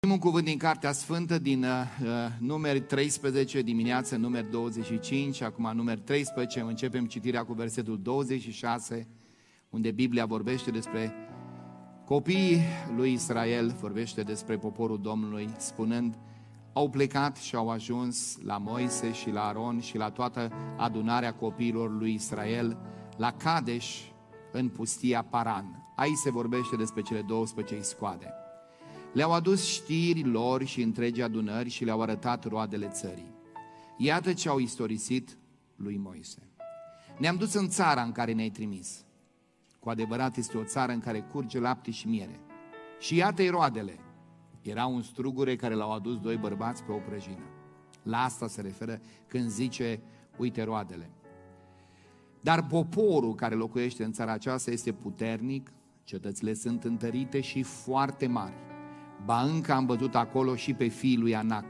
Un cuvânt din Cartea Sfântă, din Numeri 13, dimineață, Numeri 25, acum Numeri 13, începem citirea cu versetul 26, unde Biblia vorbește despre copiii lui Israel, vorbește despre poporul Domnului, spunând: au plecat și au ajuns la Moise și la Aron și la toată adunarea copiilor lui Israel, la Kadesh, în pustia Paran. Aici se vorbește despre cele 12 iscoade. Le-au adus știri lor și întregi adunări și le-au arătat roadele țării. Iată ce au istorisit lui Moise: ne-am dus în țara în care ne-ai trimis. Cu adevărat este o țară în care curge lapte și miere. Și iată-i roadele. Era un strugure care l-au adus doi bărbați pe o prăjină. La asta se referă când zice: uite roadele. Dar poporul care locuiește în țara aceasta este puternic, cetățile sunt întărite și foarte mari. Ba încă am văzut acolo și pe fiii lui Anac.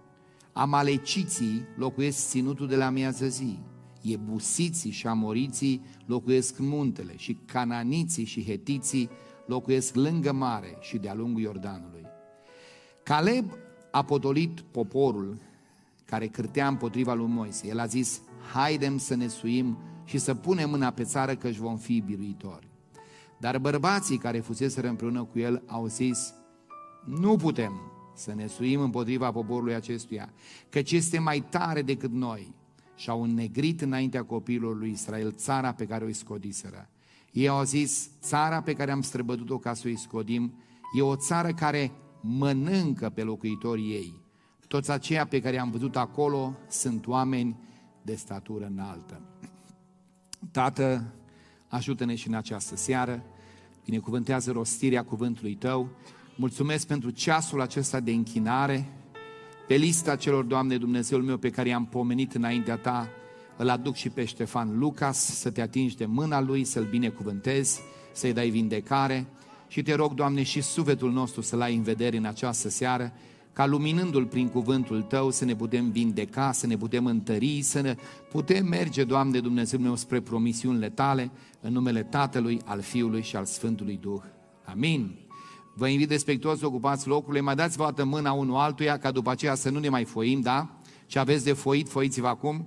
Amaleciții locuiesc ținutul de la miază zi. Iebusiții și amoriții locuiesc muntele. Și cananiții și hetiții locuiesc lângă mare și de-a lungul Iordanului. Caleb a potolit poporul care cârtea împotriva lui Moise. El a zis: haidem să ne suim și să punem mâna pe țară, că-și vom fi biruitori. Dar bărbații care fuseseră împreună cu el au zis: nu putem să ne suim împotriva poporului acestuia, căci este mai tare decât noi. Și au înnegrit înaintea copiilor lui Israel țara pe care o iscodiseră. Ei au zis: țara pe care am străbătut-o ca să o iscodim e o țară care mănâncă pe locuitorii ei. Toți aceia pe care am văzut acolo sunt oameni de statură înaltă. Tată, ajută-ne și în această seară, binecuvântează rostirea cuvântului Tău. Mulțumesc pentru ceasul acesta de închinare. Pe lista celor, Doamne, Dumnezeul meu, pe care i-am pomenit înaintea Ta, îl aduc și pe Ștefan Lucas, să Te atingi de mâna lui, să-l binecuvântezi, să-i dai vindecare. Și Te rog, Doamne, și sufletul nostru să-l ai în vedere în această seară, ca luminându-l prin cuvântul Tău să ne putem vindeca, să ne putem întări, să ne putem merge, Doamne Dumnezeul meu, spre promisiunile Tale, în numele Tatălui, al Fiului și al Sfântului Duh. Amin. Vă invit respectuos să ocupați locurile, mai dați o dată mâna unul altuia, ca după aceea să nu ne mai foim, da? Ce aveți de foit, foiți-vă acum.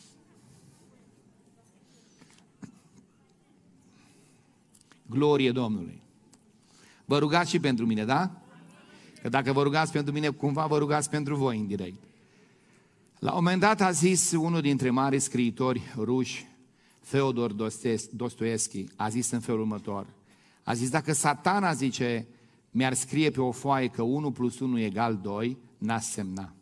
Glorie Domnului! Vă rugați și pentru mine, da? Că dacă vă rugați pentru mine, cumva vă rugați pentru voi indirect. La un moment dat a zis unul dintre mari scriitori ruși, Feodor Dostoevski, a zis în felul următor. A zis: dacă Satana, zice, mi-ar scrie pe o foaie că 1 + 1 = 2, n-aș semna.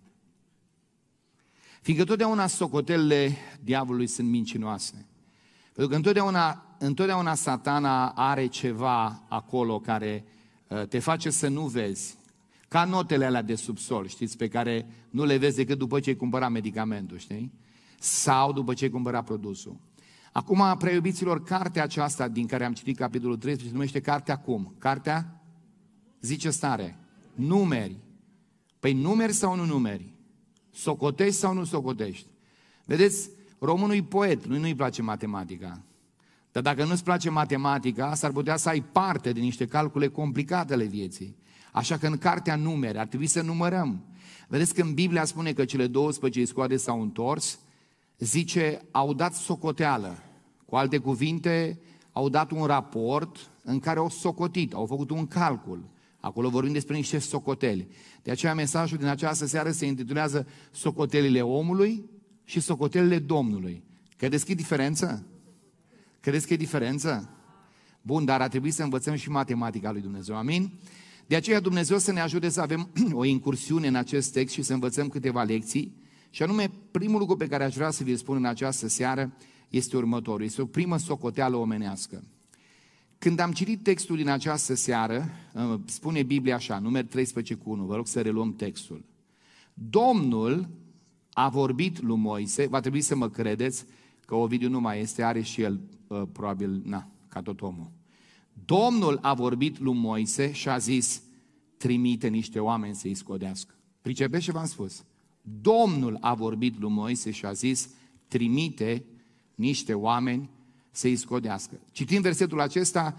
Fiindcă totdeauna socotelele diavolului sunt mincinoase. Pentru că întotdeauna Satana are ceva acolo care te face să nu vezi. Ca notele alea de subsol, știți, pe care nu le vezi decât după ce ai cumpărat medicamentul, știi? Sau după ce ai cumpărat produsul. Acum, preiubiților, cartea aceasta din care am citit capitolul 13 se numește Cartea cum? Cartea? Zice stare. Numeri. Păi numeri sau nu numeri? Socotești sau nu socotești? Vedeți, românul e poet, nu-i place matematica. Dar dacă nu-ți place matematica, s-ar putea să ai parte de niște calcule complicate ale vieții. Așa că în cartea numeri ar trebui să numărăm. Vedeți, când Biblia spune că cele 12 iscoade s-au întors, zice, au dat socoteală. Cu alte cuvinte, au dat un raport în care au socotit, au făcut un calcul. Acolo vorbim despre niște socoteli. De aceea mesajul din această seară se intitulează Socotelile omului și socotelile Domnului. Credeți că e diferență? Credeți că e diferență? Bun, dar ar trebui să învățăm și matematica lui Dumnezeu. Amin? De aceea Dumnezeu să ne ajute să avem o incursiune în acest text și să învățăm câteva lecții. Și anume, primul lucru pe care aș vrea să vi-l spun în această seară este următorul. Este o primă socoteală omenească. Când am citit textul din această seară, spune Biblia așa, Numeri 13:1, vă rog să reluăm textul. Domnul a vorbit lui Moise, va trebui să mă credeți că Ovidiu nu mai este, are și el probabil, ca tot omul. Domnul a vorbit lui Moise și a zis: trimite niște oameni să-i scodească. Pricepeți ce v-am spus? Domnul a vorbit lui Moise și a zis: trimite niște oameni să-i scodească. Citind versetul acesta,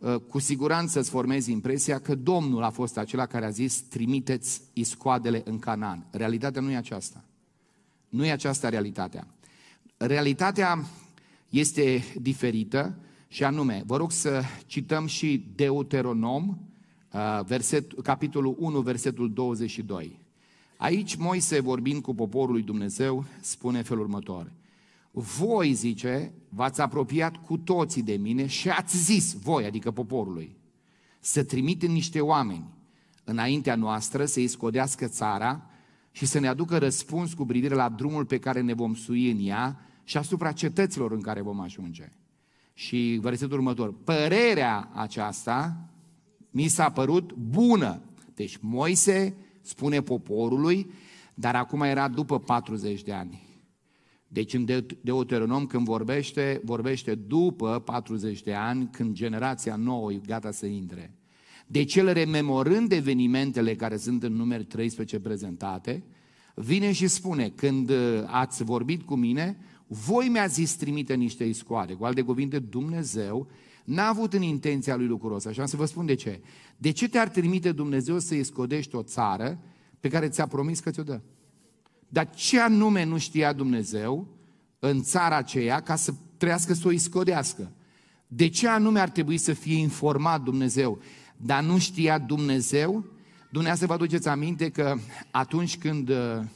cu siguranță îți formezi impresia că Domnul a fost acela care a zis trimiteți iscoadele în Canaan. Realitatea nu e aceasta. Nu e aceasta realitatea. Realitatea este diferită și anume, vă rog să cităm și Deuteronom, capitolul 1, versetul 22. Aici Moise, vorbind cu poporul lui Dumnezeu, spune felul următor. Voi, zice, v-ați apropiat cu toții de mine și ați zis, voi, adică poporului, să trimitem niște oameni înaintea noastră să-i scodească țara și să ne aducă răspuns cu privire la drumul pe care ne vom sui în ea și asupra cetăților în care vom ajunge. Și versetul următor, părerea aceasta mi s-a părut bună. Deci Moise spune poporului, dar acum era după 40 de ani. Deci în Deuteronom când vorbește după 40 de ani, când generația nouă e gata să intre. Deci el, rememorând evenimentele care sunt în numeri 13 prezentate, vine și spune, când ați vorbit cu mine, voi mi-ați zis trimite niște iscoade. Cu alte cuvinte, Dumnezeu n-a avut în intenția lui lucrul ăsta. Și am să vă spun de ce. De ce te-ar trimite Dumnezeu să iscodești o țară pe care ți-a promis că ți-o dă? Dar ce anume nu știa Dumnezeu în țara aceea ca să trăiască să o iscodească? De ce anume ar trebui să fie informat Dumnezeu? Dar nu știa Dumnezeu? Dumneavoastră vă aduceți aminte că atunci când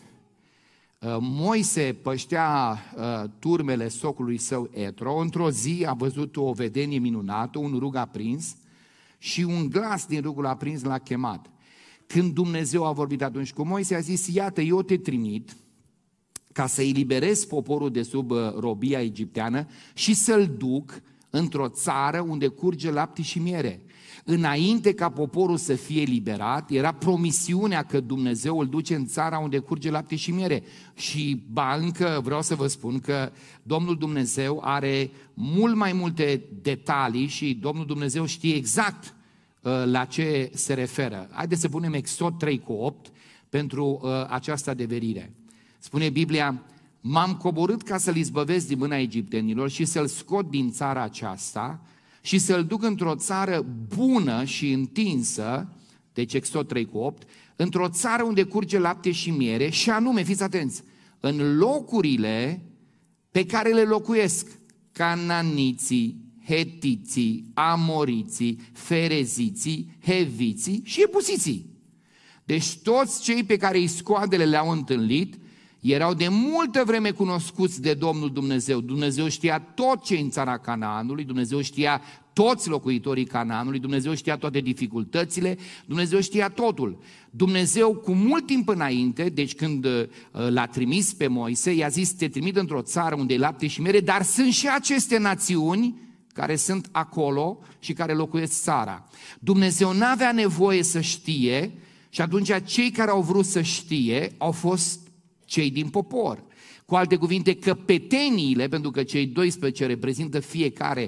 Moise păștea turmele socului său Etro, într-o zi a văzut o vedenie minunată, un rug aprins și un glas din rugul aprins l-a chemat. Când Dumnezeu a vorbit atunci cu Moise, a zis, iată, eu te trimit ca să eliberez poporul de sub robia egipteană și să-l duc într-o țară unde curge lapte și miere. Înainte ca poporul să fie eliberat, era promisiunea că Dumnezeu îl duce în țara unde curge lapte și miere. Și încă vreau să vă spun că Domnul Dumnezeu are mult mai multe detalii și Domnul Dumnezeu știe exact la ce se referă. Haideți să punem Exod 3:8 pentru această adeverire. Spune Biblia, m-am coborât ca să-l izbăvesc din mâna egiptenilor și să-l scot din țara aceasta și să-l duc într-o țară bună și întinsă, deci Exod 3:8, într-o țară unde curge lapte și miere și anume, fiți atenți, în locurile pe care le locuiesc cananiții, hetiții, amoriții, fereziții, heviții și ebusiții. Deci toți cei pe care iscoadele le-au întâlnit erau de multă vreme cunoscuți de Domnul Dumnezeu. Dumnezeu știa tot ce în țara Canaanului, Dumnezeu știa toți locuitorii Canaanului, Dumnezeu știa toate dificultățile, Dumnezeu știa totul. Dumnezeu cu mult timp înainte, deci când l-a trimis pe Moise, i-a zis, te trimit într-o țară unde e lapte și miere, dar sunt și aceste națiuni care sunt acolo și care locuiesc țara. Dumnezeu n-avea nevoie să știe și atunci cei care au vrut să știe au fost cei din popor. Cu alte cuvinte, căpeteniile, pentru că cei 12 reprezintă fiecare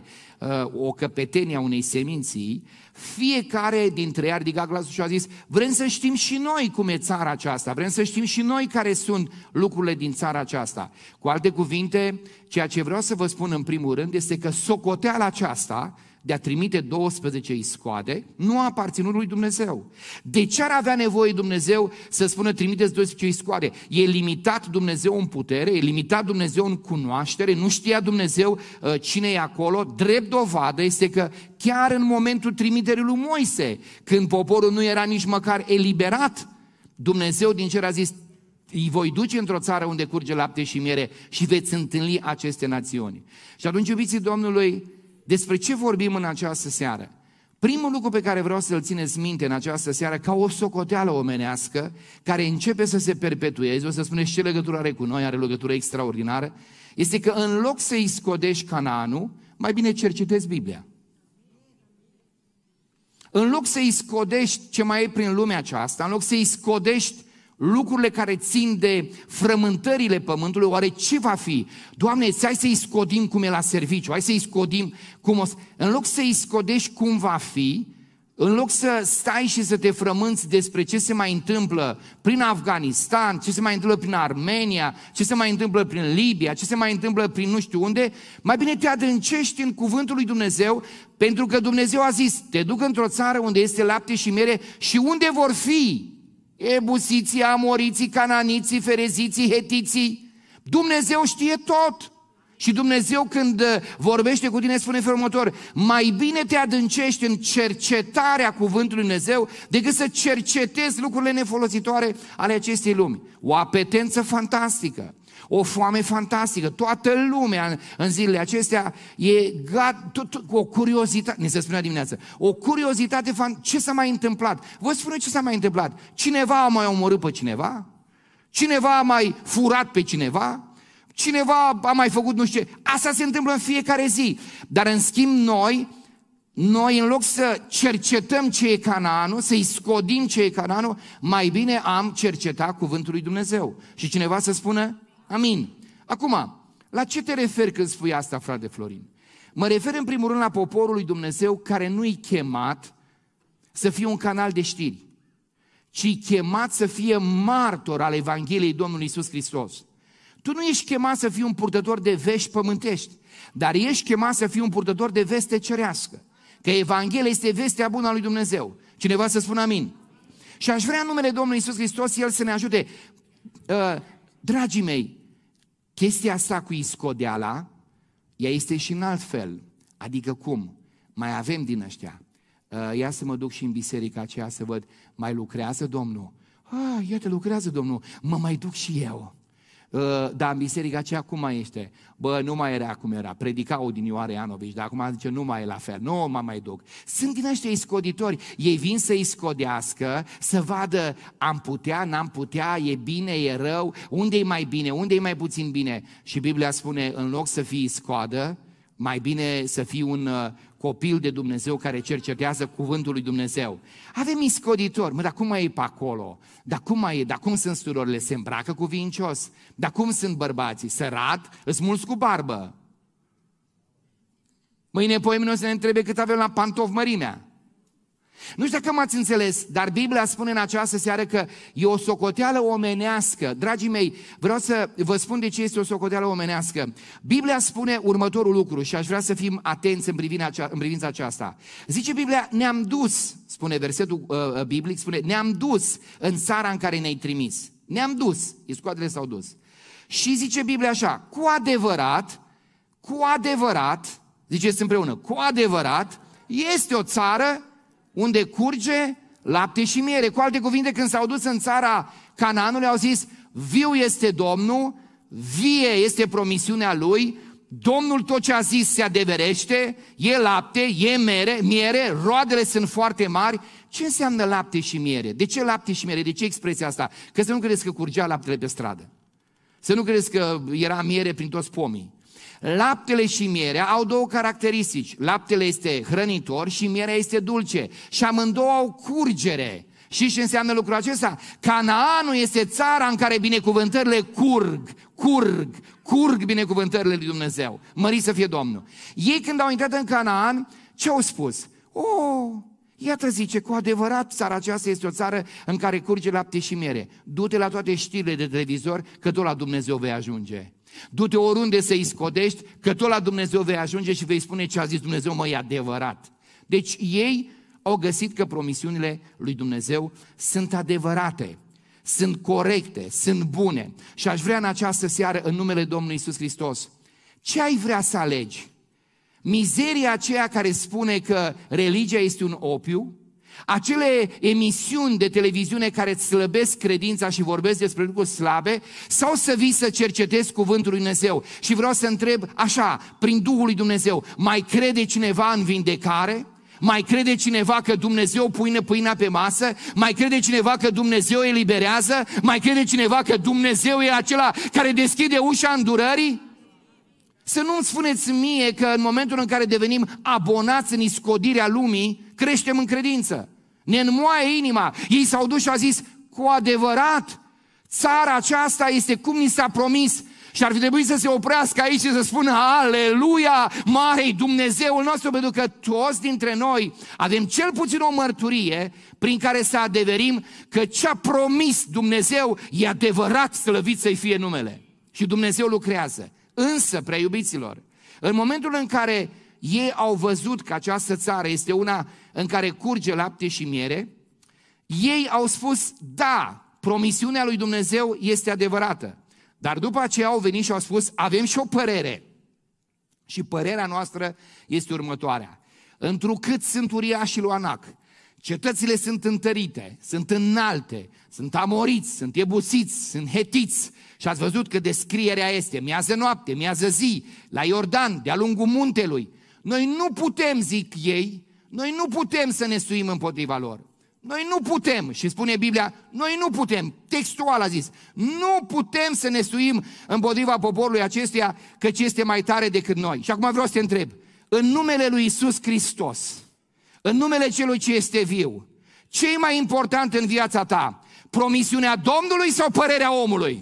o căpetenie a unei seminții, fiecare dintre ei a ridicat glasul și a zis, vrem să știm și noi cum e țara aceasta, vrem să știm și noi care sunt lucrurile din țara aceasta. Cu alte cuvinte, ceea ce vreau să vă spun în primul rând este că socoteala aceasta de a trimite 12 iscoade nu a aparținut lui Dumnezeu. De ce ar avea nevoie Dumnezeu să spună trimiteți 12 iscoade? E limitat Dumnezeu în putere, e limitat Dumnezeu în cunoaștere, nu știa Dumnezeu cine e acolo. Drept dovadă este că chiar în momentul trimiterii lui Moise, când poporul nu era nici măcar eliberat, Dumnezeu din cer a zis, îi voi duce într-o țară unde curge lapte și miere și veți întâlni aceste națiuni. Și atunci, iubiții Domnului, despre ce vorbim în această seară? Primul lucru pe care vreau să-l țineți minte în această seară, ca o socoteală omenească, care începe să se perpetueze, o să spuneți ce legătură are cu noi, are legătură extraordinară, este că în loc să-i scodești Canaanul, mai bine cercetezi Biblia. În loc să-i scodești ce mai e prin lumea aceasta, în loc să-i scodești lucrurile care țin de frământările pământului, oare ce va fi? Doamne, hai să-i scodim cum e la serviciu, hai să-i scodim cum o să... În loc să-i scodești cum va fi, În loc să stai și să te frămânți despre ce se mai întâmplă prin Afganistan, ce se mai întâmplă prin Armenia, ce se mai întâmplă prin Libia, ce se mai întâmplă prin nu știu unde, mai bine te adâncești în cuvântul lui Dumnezeu, pentru că Dumnezeu a zis, te duc într-o țară unde este lapte și mere și unde vor fi ebusiții, amoriții, cananiții, fereziții, hetiții. Dumnezeu știe tot. Și Dumnezeu când vorbește cu tine spune felul următor, mai bine te adâncești în cercetarea cuvântului Dumnezeu decât să cercetezi lucrurile nefolositoare ale acestei lumi. O apetență fantastică, o foame fantastică, toată lumea în zilele acestea e cu o curiozitate, ni se spunea dimineața, o curiozitate, ce s-a mai întâmplat? Vă spun ce s-a mai întâmplat. Cineva a mai omorât pe cineva? Cineva a mai furat pe cineva? Cineva a mai făcut nu știu ce. Asta se întâmplă în fiecare zi. Dar în schimb noi în loc să cercetăm ce e Canaanul, să-i scodim ce e Canaanul, mai bine am cercetat cuvântul lui Dumnezeu. Și cineva să spună amin. Acum, la ce te referi când spui asta, frate Florin? Mă refer în primul rând la poporul lui Dumnezeu care nu-i chemat să fie un canal de știri, ci chemat să fie martor al Evangheliei Domnului Iisus Hristos. Tu nu ești chemat să fii un purtător de vești pământești, dar ești chemat să fii un purtător de veste cerească. Că Evanghelia este vestea bună a lui Dumnezeu. Cineva să spună amin. Și aș vrea în numele Domnului Iisus Hristos, El să ne ajute. Dragii mei, chestia asta cu iscodeala, ea este și în alt fel. Adică cum? Mai avem din ăștia. Ia să mă duc și în biserica aceea să văd, mai lucrează Domnul? Iată, lucrează Domnul, mă mai duc și eu. Dar în biserica aceea cum mai este? Bă, nu mai era cum era, predica odinioară Ianovici, dar acum zice nu mai e la fel, nu mă mai duc. Sunt din ăștia iscoditori, ei vin să iscodească, să vadă am putea, n-am putea, e bine, e rău, unde e mai bine, unde e mai puțin bine. Și Biblia spune, în loc să fii iscoadă, mai bine să fii un copil de Dumnezeu care cercetează cuvântul lui Dumnezeu. Avem iscoditori, dar cum mai e pe acolo? Dar cum mai e? Dar cum sunt surorile? Se îmbracă cuvincios? Dar cum sunt bărbații? Sărat? Îs mulți cu barbă? Mâine, poimine o să ne întrebe cât avem la pantof mărimea. Nu știu dacă m-ați înțeles, dar Biblia spune în această seară că e o socoteală omenească. Dragii mei, vreau să vă spun de ce este o socoteală omenească. Biblia spune următorul lucru și aș vrea să fim atenți în privința aceasta. Zice Biblia, ne-am dus, spune versetul biblic, spune, ne-am dus în țara în care ne-ai trimis. Ne-am dus, iscoadele s-au dus. Și zice Biblia așa, cu adevărat, ziceți împreună, cu adevărat, este o țară unde curge lapte și miere. Cu alte cuvinte, când s-au dus în țara Canaanului, au zis, viu este Domnul, vie este promisiunea Lui, Domnul tot ce a zis se adeverește, e lapte, e miere, roadele sunt foarte mari. Ce înseamnă lapte și miere? De ce lapte și miere? De ce expresia asta? Că să nu credeți că curgea laptele pe stradă. Să nu credeți că era miere prin toți pomii. Laptele și mierea au două caracteristici. Laptele este hrănitor și mierea este dulce. Și amândouă au curgere. Și ce înseamnă lucrul acesta? Canaanul este țara în care binecuvântările curg binecuvântările lui Dumnezeu. Mărit să fie Domnul. Ei când au intrat în Canaan, ce au spus? Iată zice, cu adevărat țara aceasta este o țară în care curge lapte și miere. Du-te la toate știrile de televizor că tot la Dumnezeu vei ajunge. Du-te oriunde să-i scodești, că tot la Dumnezeu vei ajunge și vei spune ce a zis Dumnezeu, mă, e adevărat. Deci ei au găsit că promisiunile lui Dumnezeu sunt adevărate, sunt corecte, sunt bune. Și aș vrea în această seară, în numele Domnului Iisus Hristos, ce ai vrea să alegi? Mizeria aceea care spune că religia este un opiu, acele emisiuni de televiziune care îți slăbesc credința și vorbesc despre lucruri slabe, sau să vii să cercetezi cuvântul lui Dumnezeu. Și vreau să întreb așa, prin Duhul lui Dumnezeu, mai crede cineva în vindecare? Mai crede cineva că Dumnezeu pune pâinea pe masă? Mai crede cineva că Dumnezeu eliberează? Mai crede cineva că Dumnezeu e acela care deschide ușa îndurării? Să nu-mi spuneți mie că în momentul în care devenim abonați în iscodirea lumii, creștem în credință. Ne înmoaie inima. Ei s-au dus și au zis, cu adevărat, țara aceasta este cum ni s-a promis. Și ar fi trebuit să se oprească aici și să spună aleluia, mare-i Dumnezeul nostru, pentru că toți dintre noi avem cel puțin o mărturie prin care să adeverim că ce a promis Dumnezeu e adevărat, slăvit să-i fie numele. Și Dumnezeu lucrează. Însă, prea iubiților, în momentul în care ei au văzut că această țară este una în care curge lapte și miere, ei au spus, da, promisiunea lui Dumnezeu este adevărată. Dar după aceea au venit și au spus, avem și o părere. Și părerea noastră este următoarea. Întrucât sunt uriașii lui Anac, cetățile sunt întărite, sunt înalte, sunt amoriți, sunt ebusiți, sunt hetiți. Și ați văzut că descrierea este miază noapte, miază zi, la Iordan, de-a lungul muntelui. Noi nu putem, zic ei, noi nu putem să ne suim împotriva lor. Noi nu putem, și spune Biblia, noi nu putem, textual a zis, nu putem să ne suim împotriva poporului acestuia, căci este mai tare decât noi. Și acum vreau să te întreb, în numele lui Iisus Hristos, în numele celui ce este viu, ce e mai important în viața ta? Promisiunea Domnului sau părerea omului?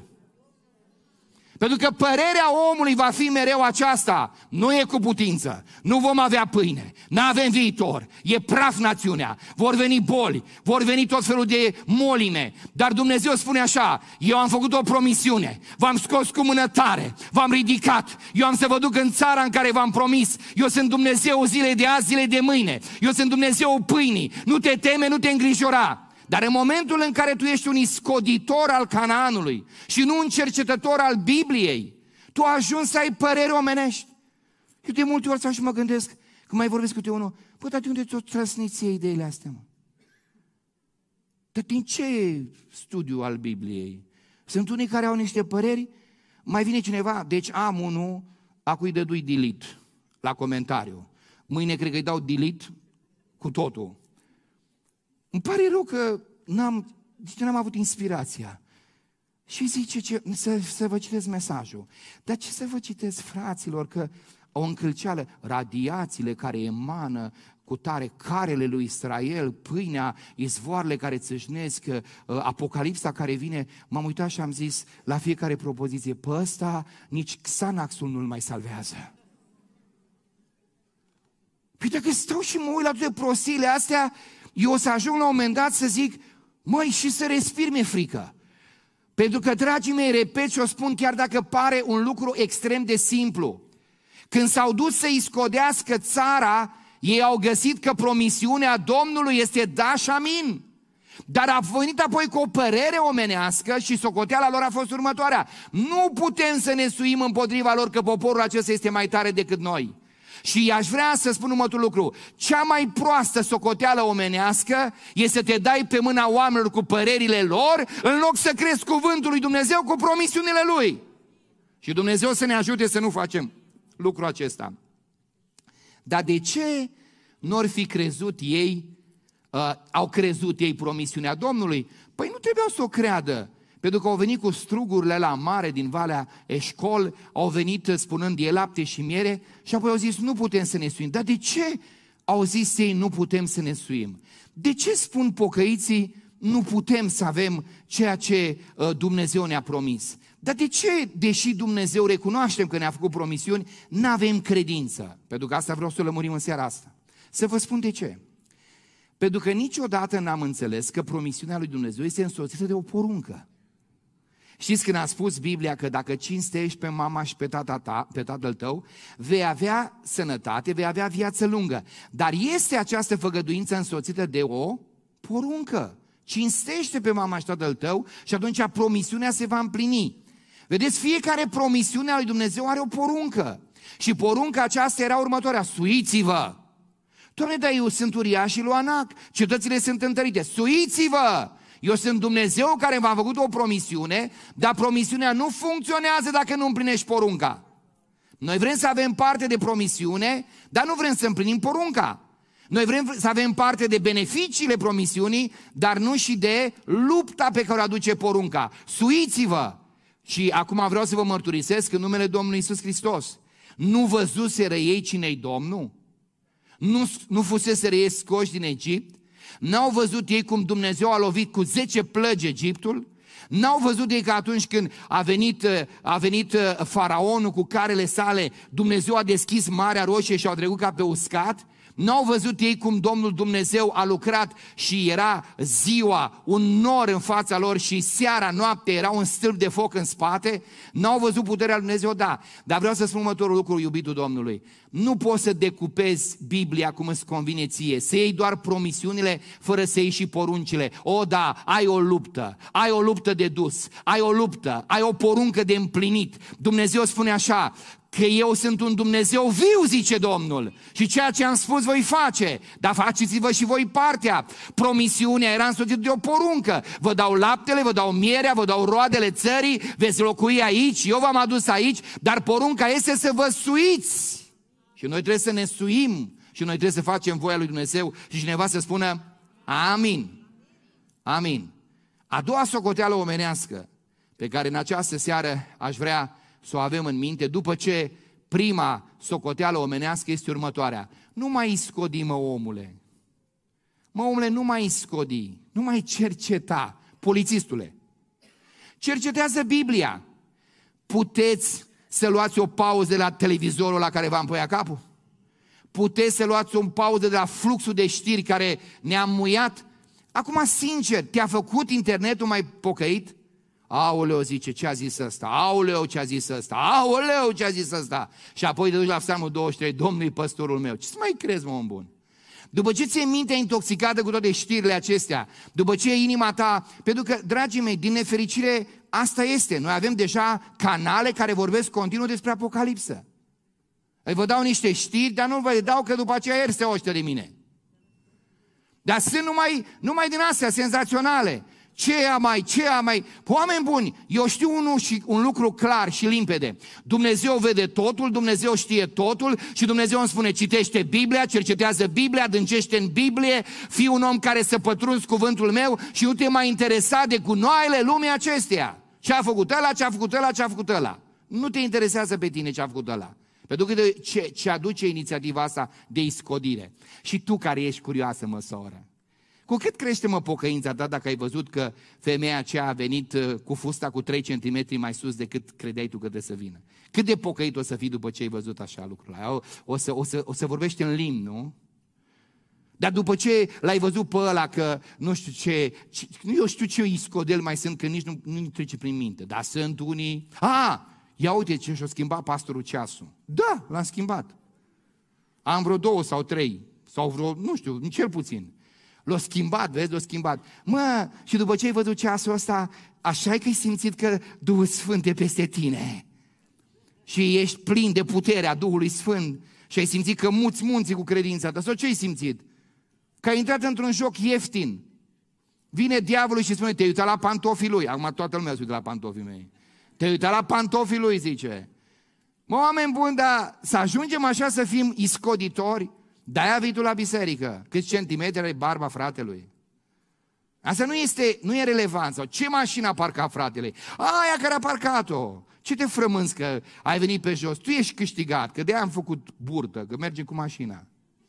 Pentru că părerea omului va fi mereu aceasta, nu e cu putință, nu vom avea pâine, nu avem viitor, e praf națiunea, vor veni boli, vor veni tot felul de molime, dar Dumnezeu spune așa, eu am făcut o promisiune, v-am scos cu mână tare, v-am ridicat, eu am să vă duc în țara în care v-am promis, eu sunt Dumnezeu zilei de azi, zilei de mâine, eu sunt Dumnezeu pâinii, nu te teme, nu te îngrijora. Dar în momentul în care tu ești un iscoditor al Canaanului și nu un cercetător al Bibliei, tu ajungi să ai păreri omenești. Eu de multe ori și mă gândesc, când mai vorbesc cu te unul, bă, dar de unde ți-o trăsniție ideile astea, mă? Dar din ce studiu al Bibliei? Sunt unii care au niște păreri, mai vine cineva, deci am unul, a cui dădui delete la comentariu. Mâine cred că îi dau delete cu totul. Îmi pare rău că n-am avut inspirația. Și zice să vă citesc mesajul. Dar ce să vă citesc, fraților, că o încălceală, radiațiile care emană cu tare, carele lui Israel, pâinea, izvoarele care țâșnesc, apocalipsa care vine, m-am uitat și am zis la fiecare propoziție, pe ăsta nici Xanaxul nu-l mai salvează. Păi dacă stau și mă uit la toate prostiile astea, eu o să ajung la un moment dat să zic, măi, și să respir mi-e frică. Pentru că, dragii mei, repet și o spun chiar dacă pare un lucru extrem de simplu. Când s-au dus să-i scodească țara, ei au găsit că promisiunea Domnului este da și amin. Dar a venit apoi cu o părere omenească și socoteala lor a fost următoarea. Nu putem să ne suim împotriva lor că poporul acesta este mai tare decât noi. Și aș vrea să spun următorul lucru. Cea mai proastă socoteală omenească este să te dai pe mâna oamenilor cu părerile lor, în loc să crezi cuvântul lui Dumnezeu cu promisiunile Lui. Și Dumnezeu să ne ajute să nu facem lucrul acesta. Dar de ce n-or fi crezut ei, au crezut ei promisiunea Domnului? Păi nu trebuiau să o creadă. Pentru că au venit cu strugurile la mare din Valea Eșcol, au venit spunând e lapte și miere și apoi au zis nu putem să ne suim. Dar de ce au zis ei nu putem să ne suim? De ce spun pocăiții nu putem să avem ceea ce Dumnezeu ne-a promis? Dar de ce, deși Dumnezeu recunoaștem că ne-a făcut promisiuni, n-avem credință? Pentru că asta vreau să lămurim în seara asta. Să vă spun de ce. Pentru că niciodată n-am înțeles că promisiunea lui Dumnezeu este însoțită de o poruncă. Știți când a spus Biblia că dacă cinstești pe mama și pe tatăl tău, vei avea sănătate, vei avea viață lungă. Dar este această făgăduință însoțită de o poruncă. Cinstește pe mama și tatăl tău și atunci promisiunea se va împlini. Vedeți, fiecare promisiune a lui Dumnezeu are o poruncă. Și porunca aceasta era următoarea: suiți-vă! Doamne, dar eu sunt uriașii lui Anac, cetățile sunt întărite, suiți-vă! Eu sunt Dumnezeu care v-a făcut o promisiune, dar promisiunea nu funcționează dacă nu împlinești porunca. Noi vrem să avem parte de promisiune, dar nu vrem să împlinim porunca. Noi vrem să avem parte de beneficiile promisiunii, dar nu și de lupta pe care o aduce porunca. Suiți-vă! Și acum vreau să vă mărturisesc în numele Domnului Iisus Hristos. Nu văzuseră ei cine-i Domnul? Nu fuseseră ei scoși din Egipt? N-au văzut ei cum Dumnezeu a lovit cu 10 plăgi Egiptul? N-au văzut ei că atunci când a venit faraonul cu carele sale, Dumnezeu a deschis Marea Roșie și au trecut ca pe uscat? N-au văzut ei cum Domnul Dumnezeu a lucrat și era ziua un nor în fața lor și seara, noapte, era un stâlp de foc în spate? N-au văzut puterea lui Dumnezeu? Da. Dar vreau să spun următorul lucru, iubitul Domnului. Nu poți să decupezi Biblia cum îți convine ție, să iei doar promisiunile fără să iei și poruncile. O, da, ai o luptă de dus, ai o luptă, ai o poruncă de împlinit. Dumnezeu spune așa, că eu sunt un Dumnezeu viu, zice Domnul, și ceea ce am spus voi face, dar faceți-vă și voi partea. Promisiunea era însoțită de o poruncă. Vă dau laptele, vă dau mierea, vă dau roadele țării, veți locui aici, eu v-am adus aici, dar porunca este să vă suiți. Și noi trebuie să ne suim și noi trebuie să facem voia lui Dumnezeu și cineva să spună amin. Amin. A doua socoteală omenească pe care în această seară aș vrea să o avem în minte, după ce prima socoteală omenească este următoarea. Nu mai iscodi, mă omule. Mă omule, nu mai iscodi, nu mai cerceta. Polițistule, cercetează Biblia. Puteți să luați o pauză de la televizorul la care v-am împăiat capul? Puteți să luați o pauză de la fluxul de știri care ne-a muiat? Acum, sincer, te-a făcut internetul mai pocăit? Aoleu, zice, ce a zis ăsta? Aoleu, ce a zis ăsta? Aoleu, ce a zis ăsta? Și apoi te duci la Psalmul 23, Domnul e păstorul meu. Ce să mai crezi, mă, om bun? După ce ți-e mintea intoxicată cu toate știrile acestea, după ce inima ta, pentru că, dragii mei, din nefericire, asta este. Noi avem deja canale care vorbesc continuu despre Apocalipsă. Îi vă dau niște știri, dar nu vă dau că după aceea ieri se oște de mine. Dar sunt numai din astea senzaționale. Ce a mai? Oameni buni, eu știu un lucru clar și limpede. Dumnezeu vede totul, Dumnezeu știe totul și Dumnezeu îmi spune, citește Biblia, cercetează Biblia, adâncește în Biblie, fii un om care să pătrunzi cuvântul meu și nu te mai interesa de gunoaiele lumii acesteia. Ce a făcut ăla, ce a făcut ăla, ce a făcut ăla. Nu te interesează pe tine ce a făcut ăla. Pentru că ce aduce inițiativa asta de iscodire. Și tu care ești curioasă, mă, soră, cu cât crește, mă, pocăința ta dacă ai văzut că femeia aceea a venit cu fusta cu 3 cm mai sus decât credeai tu că trebuie să vină? Cât de pocăit o să fii după ce ai văzut așa lucrurile? O să vorbești în limbi, nu? Dar după ce l-ai văzut pe ăla că nu știu ce iscodel mai sunt, că nici nu trece prin minte. Dar sunt unii... Ia uite ce și-a schimbat pastorul ceasul. Da, l-am schimbat. Am vreo 2 sau 3, sau vreo, nu știu, cel puțin. L-a schimbat, vezi, l-a schimbat. Mă, și după ce ai văzut ceasul ăsta, așa e că ai simțit că Duhul Sfânt e peste tine. Și ești plin de puterea Duhului Sfânt și ai simțit că muți munții cu credința ta. Sau ce ai simțit? Că ai intrat într-un joc ieftin. Vine diavolul și spune, te-ai uitat la pantofii lui. Acum toată lumea se uită la pantofii mei. Te-ai uitat la pantofii lui, zice. Mă, oameni buni, dar să ajungem așa să fim iscoditori? De-aia vii tu la biserică. Câți centimetri are barba fratelui? Asta nu e relevant. Sau ce mașină a parcat fratele? Aia care a parcat-o. Ce te frămânzi că ai venit pe jos? Tu ești câștigat, că de-aia am făcut burtă, că mergem cu mașina.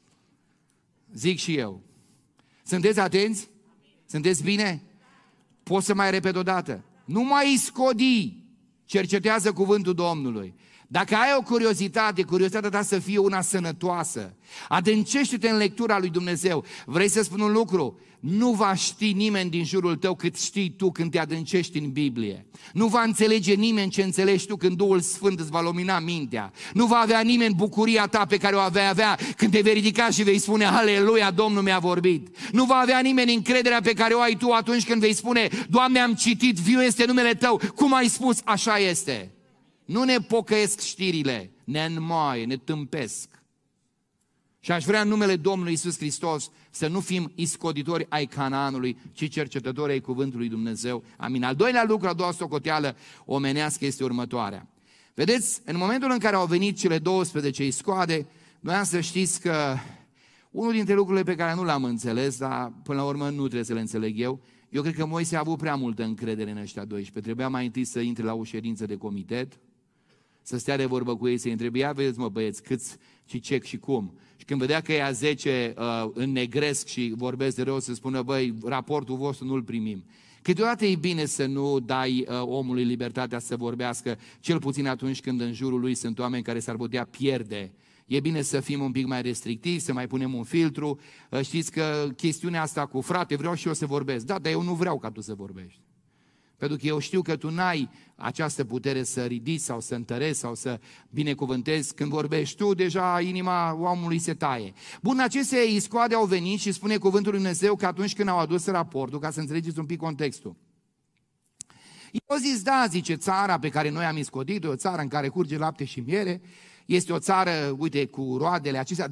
Zic și eu. Sunteți atenți? Sunteți bine? Pot să mai repet o dată. Nu mai iscodi. Cercetează cuvântul Domnului. Dacă ai o curiozitate, curiozitatea ta să fie una sănătoasă, adâncește-te în lectura lui Dumnezeu. Vrei să spun un lucru? Nu va ști nimeni din jurul tău cât știi tu când te adâncești în Biblie. Nu va înțelege nimeni ce înțelegi tu când Duhul Sfânt îți va lumina mintea. Nu va avea nimeni bucuria ta pe care o vei avea când te vei ridica și vei spune Aleluia, Domnul mi-a vorbit. Nu va avea nimeni încrederea pe care o ai tu atunci când vei spune Doamne, am citit, viu este numele Tău, cum ai spus, așa este. Nu ne pocăiesc știrile, ne înmoaie, ne tâmpesc. Și aș vrea în numele Domnului Iisus Hristos să nu fim iscoditori ai Canaanului, ci cercetători ai cuvântului Dumnezeu. Amin. Al doilea lucru, a doua socoteală omenească este următoarea. Vedeți, în momentul în care au venit cele 12 iscoade, voiam să știți că unul dintre lucrurile pe care nu le-am înțeles, dar până la urmă nu trebuie să le înțeleg eu cred că Moise a avut prea multă încredere în ăștia 12. Trebuia mai întâi să intre la o ședință de comitet, să stea de vorbă cu ei, să-i întrebe, ia vedeți mă băieți, câți și ce și cum. Și când vedea că ea 10 înnegresc și vorbesc de rău, să spună, băi, raportul vostru nu-l primim. Câteodată e bine să nu dai omului libertatea să vorbească, cel puțin atunci când în jurul lui sunt oameni care s-ar putea pierde. E bine să fim un pic mai restrictivi, să mai punem un filtru. Știți că chestiunea asta cu frate, vreau și eu să vorbesc. Da, dar eu nu vreau ca tu să vorbești. Pentru că eu știu că tu n-ai această putere să ridici sau să întărești sau să binecuvântezi. Când vorbești tu, deja inima omului se taie. Bun, aceste iscoade au venit și spune cuvântul lui Dumnezeu că atunci când au adus raportul, ca să înțelegeți un pic contextul. Eu zis, da, zice, țara pe care noi am iscodit-o, o țară în care curge lapte și miere, este o țară, uite, cu roadele acestea,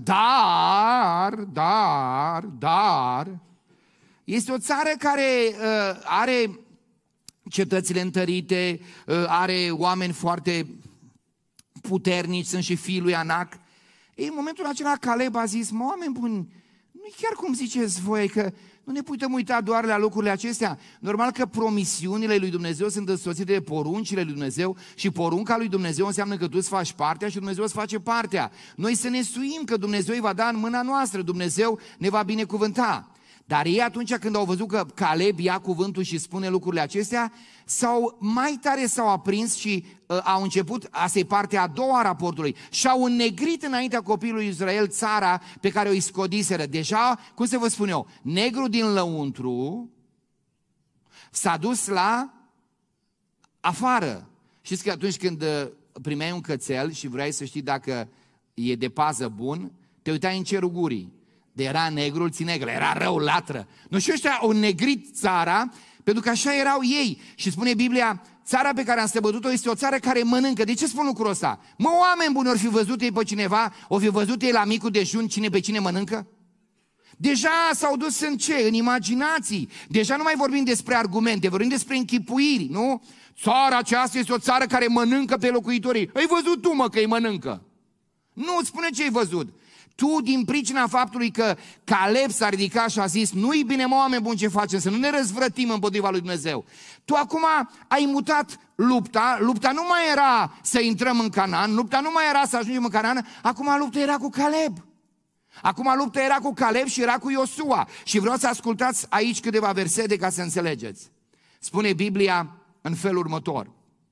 dar, este o țară care are cetățile întărite, are oameni foarte puternici, sunt și fiii lui Anac. Ei, în momentul acela Caleb a zis, oameni buni, nu chiar cum ziceți voi, că nu ne putem uita doar la lucrurile acestea. Normal că promisiunile lui Dumnezeu sunt însoțite de poruncile lui Dumnezeu și porunca lui Dumnezeu înseamnă că tu îți faci partea și Dumnezeu îți face partea. Noi să ne suim că Dumnezeu îi va da în mâna noastră, Dumnezeu ne va binecuvânta. Dar ei atunci când au văzut că Caleb ia cuvântul și spune lucrurile acestea, mai tare s-au aprins și au început, asta e partea a doua a raportului, și-au înnegrit înaintea copilului Israel țara pe care o iscodiseră. Deja, cum să vă spun eu, negru din lăuntru s-a dus la afară. Știți că atunci când primeai un cățel și vrei să știi dacă e de pază bun, te uitai în cerul gurii. De era negru, îl ții negru, era rău, latră. Nu știu, ăștia au negrit țara, pentru că așa erau ei. Și spune Biblia, țara pe care am străbătut-o este o țară care mănâncă. De ce spun lucrul ăsta? Mă, oameni buni, ori fi văzut ei pe cineva, ori fi văzut ei la micul dejun cine pe cine mănâncă? Deja s-au dus în ce? În imaginații. Deja nu mai vorbim despre argumente, vorbim despre închipuiri, nu? Țara aceasta este o țară care mănâncă pe locuitorii. Ai văzut tu, mă, că îi mănâncă? Nu, îți spune ce ai văzut. Tu, din pricina faptului că Caleb s-a ridicat și a zis, nu-i bine, mă, oameni buni, ce facem, să nu ne răzvrătim împotriva lui Dumnezeu. Tu acum ai mutat lupta nu mai era să intrăm în Canaan, lupta nu mai era să ajungem în Canaan, acum lupta era cu Caleb. Acum lupta era cu Caleb și era cu Iosua. Și vreau să ascultați aici câteva versete ca să înțelegeți. Spune Biblia în felul următor.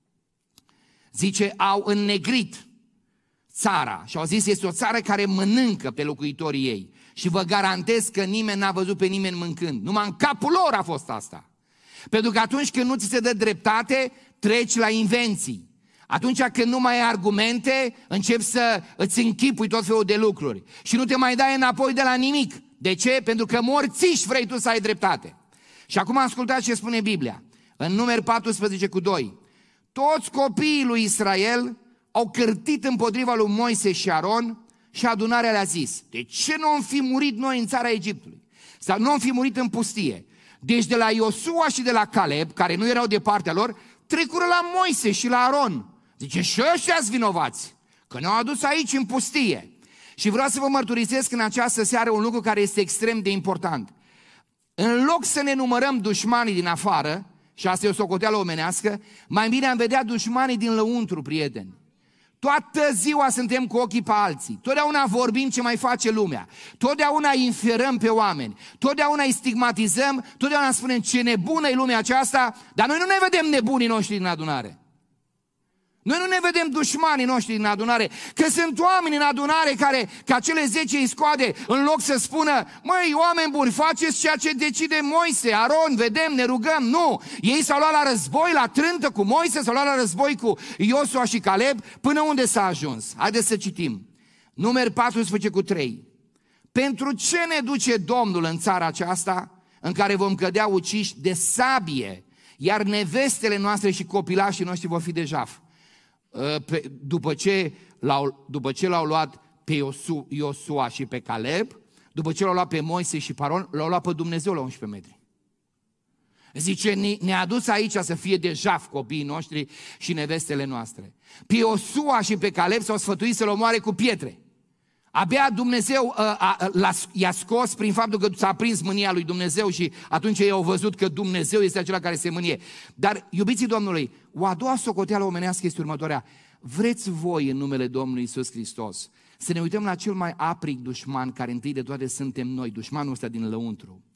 Zice, au înnegrit țara și au zis, este o țară care mănâncă pe locuitorii ei. Și vă garantez că nimeni n-a văzut pe nimeni mâncând. Numai în capul lor a fost asta. Pentru că atunci când nu ți se dă dreptate, treci la invenții. Atunci când nu mai ai argumente, începi să îți închipui tot felul de lucruri. Și nu te mai dai înapoi de la nimic. De ce? Pentru că morțiși vrei tu să ai dreptate. Și acum ascultați ce spune Biblia. În Numeri 14:2. Toți copiii lui Israel au cârtit împotriva lui Moise și Aron și adunarea le-a zis, de ce nu am fi murit noi în țara Egiptului? Sau nu am fi murit în pustie? Deci de la Iosua și de la Caleb, care nu erau de partea lor, trecură la Moise și la Aron. Zice, și ăștia-s vinovați, că ne-au adus aici în pustie. Și vreau să vă mărturisesc în această seară un lucru care este extrem de important. În loc să ne numărăm dușmanii din afară, și asta e o socoteală omenească, mai bine am vedea dușmanii din lăuntru, prieteni. Toată ziua suntem cu ochii pe alții. Totdeauna vorbim ce mai face lumea. Totdeauna inferăm pe oameni. Totdeauna îi stigmatizăm. Totdeauna spunem ce nebună e lumea aceasta. Dar noi nu ne vedem nebunii noștri din adunare. Noi nu ne vedem dușmanii noștri din adunare. Că sunt oameni în adunare care, ca cele 10 iscoade, în loc să spună, măi, oameni buni, faceți ceea ce decide Moise, Aron, vedem, ne rugăm. Nu! Ei s-au luat la război, la trântă cu Moise, s-au luat la război cu Iosua și Caleb. Până unde s-a ajuns? Haideți să citim. Numeri 14:3. Pentru ce ne duce Domnul în țara aceasta, în care vom cădea uciși de sabie, iar nevestele noastre și copilașii noștri vor fi de jaf? După ce l-au luat pe Iosua și pe Caleb, după ce l-au luat pe Moise și pe Aron, l-au luat pe Dumnezeu la 11 metri. Zice, ne-a adus aici să fie de jaf copiii noștri și nevestele noastre. Pe Iosua și pe Caleb s-au sfătuit să-l omoare cu pietre. Abia Dumnezeu i-a scos prin faptul că s-a prins mânia lui Dumnezeu și atunci ei au văzut că Dumnezeu este acela care se mânie. Dar, iubiții Domnului, o a doua socoteală omenească este următoarea. Vreți voi în numele Domnului Iisus Hristos să ne uităm la cel mai aprig dușman care întâi de toate suntem noi, dușmanul ăsta din lăuntru.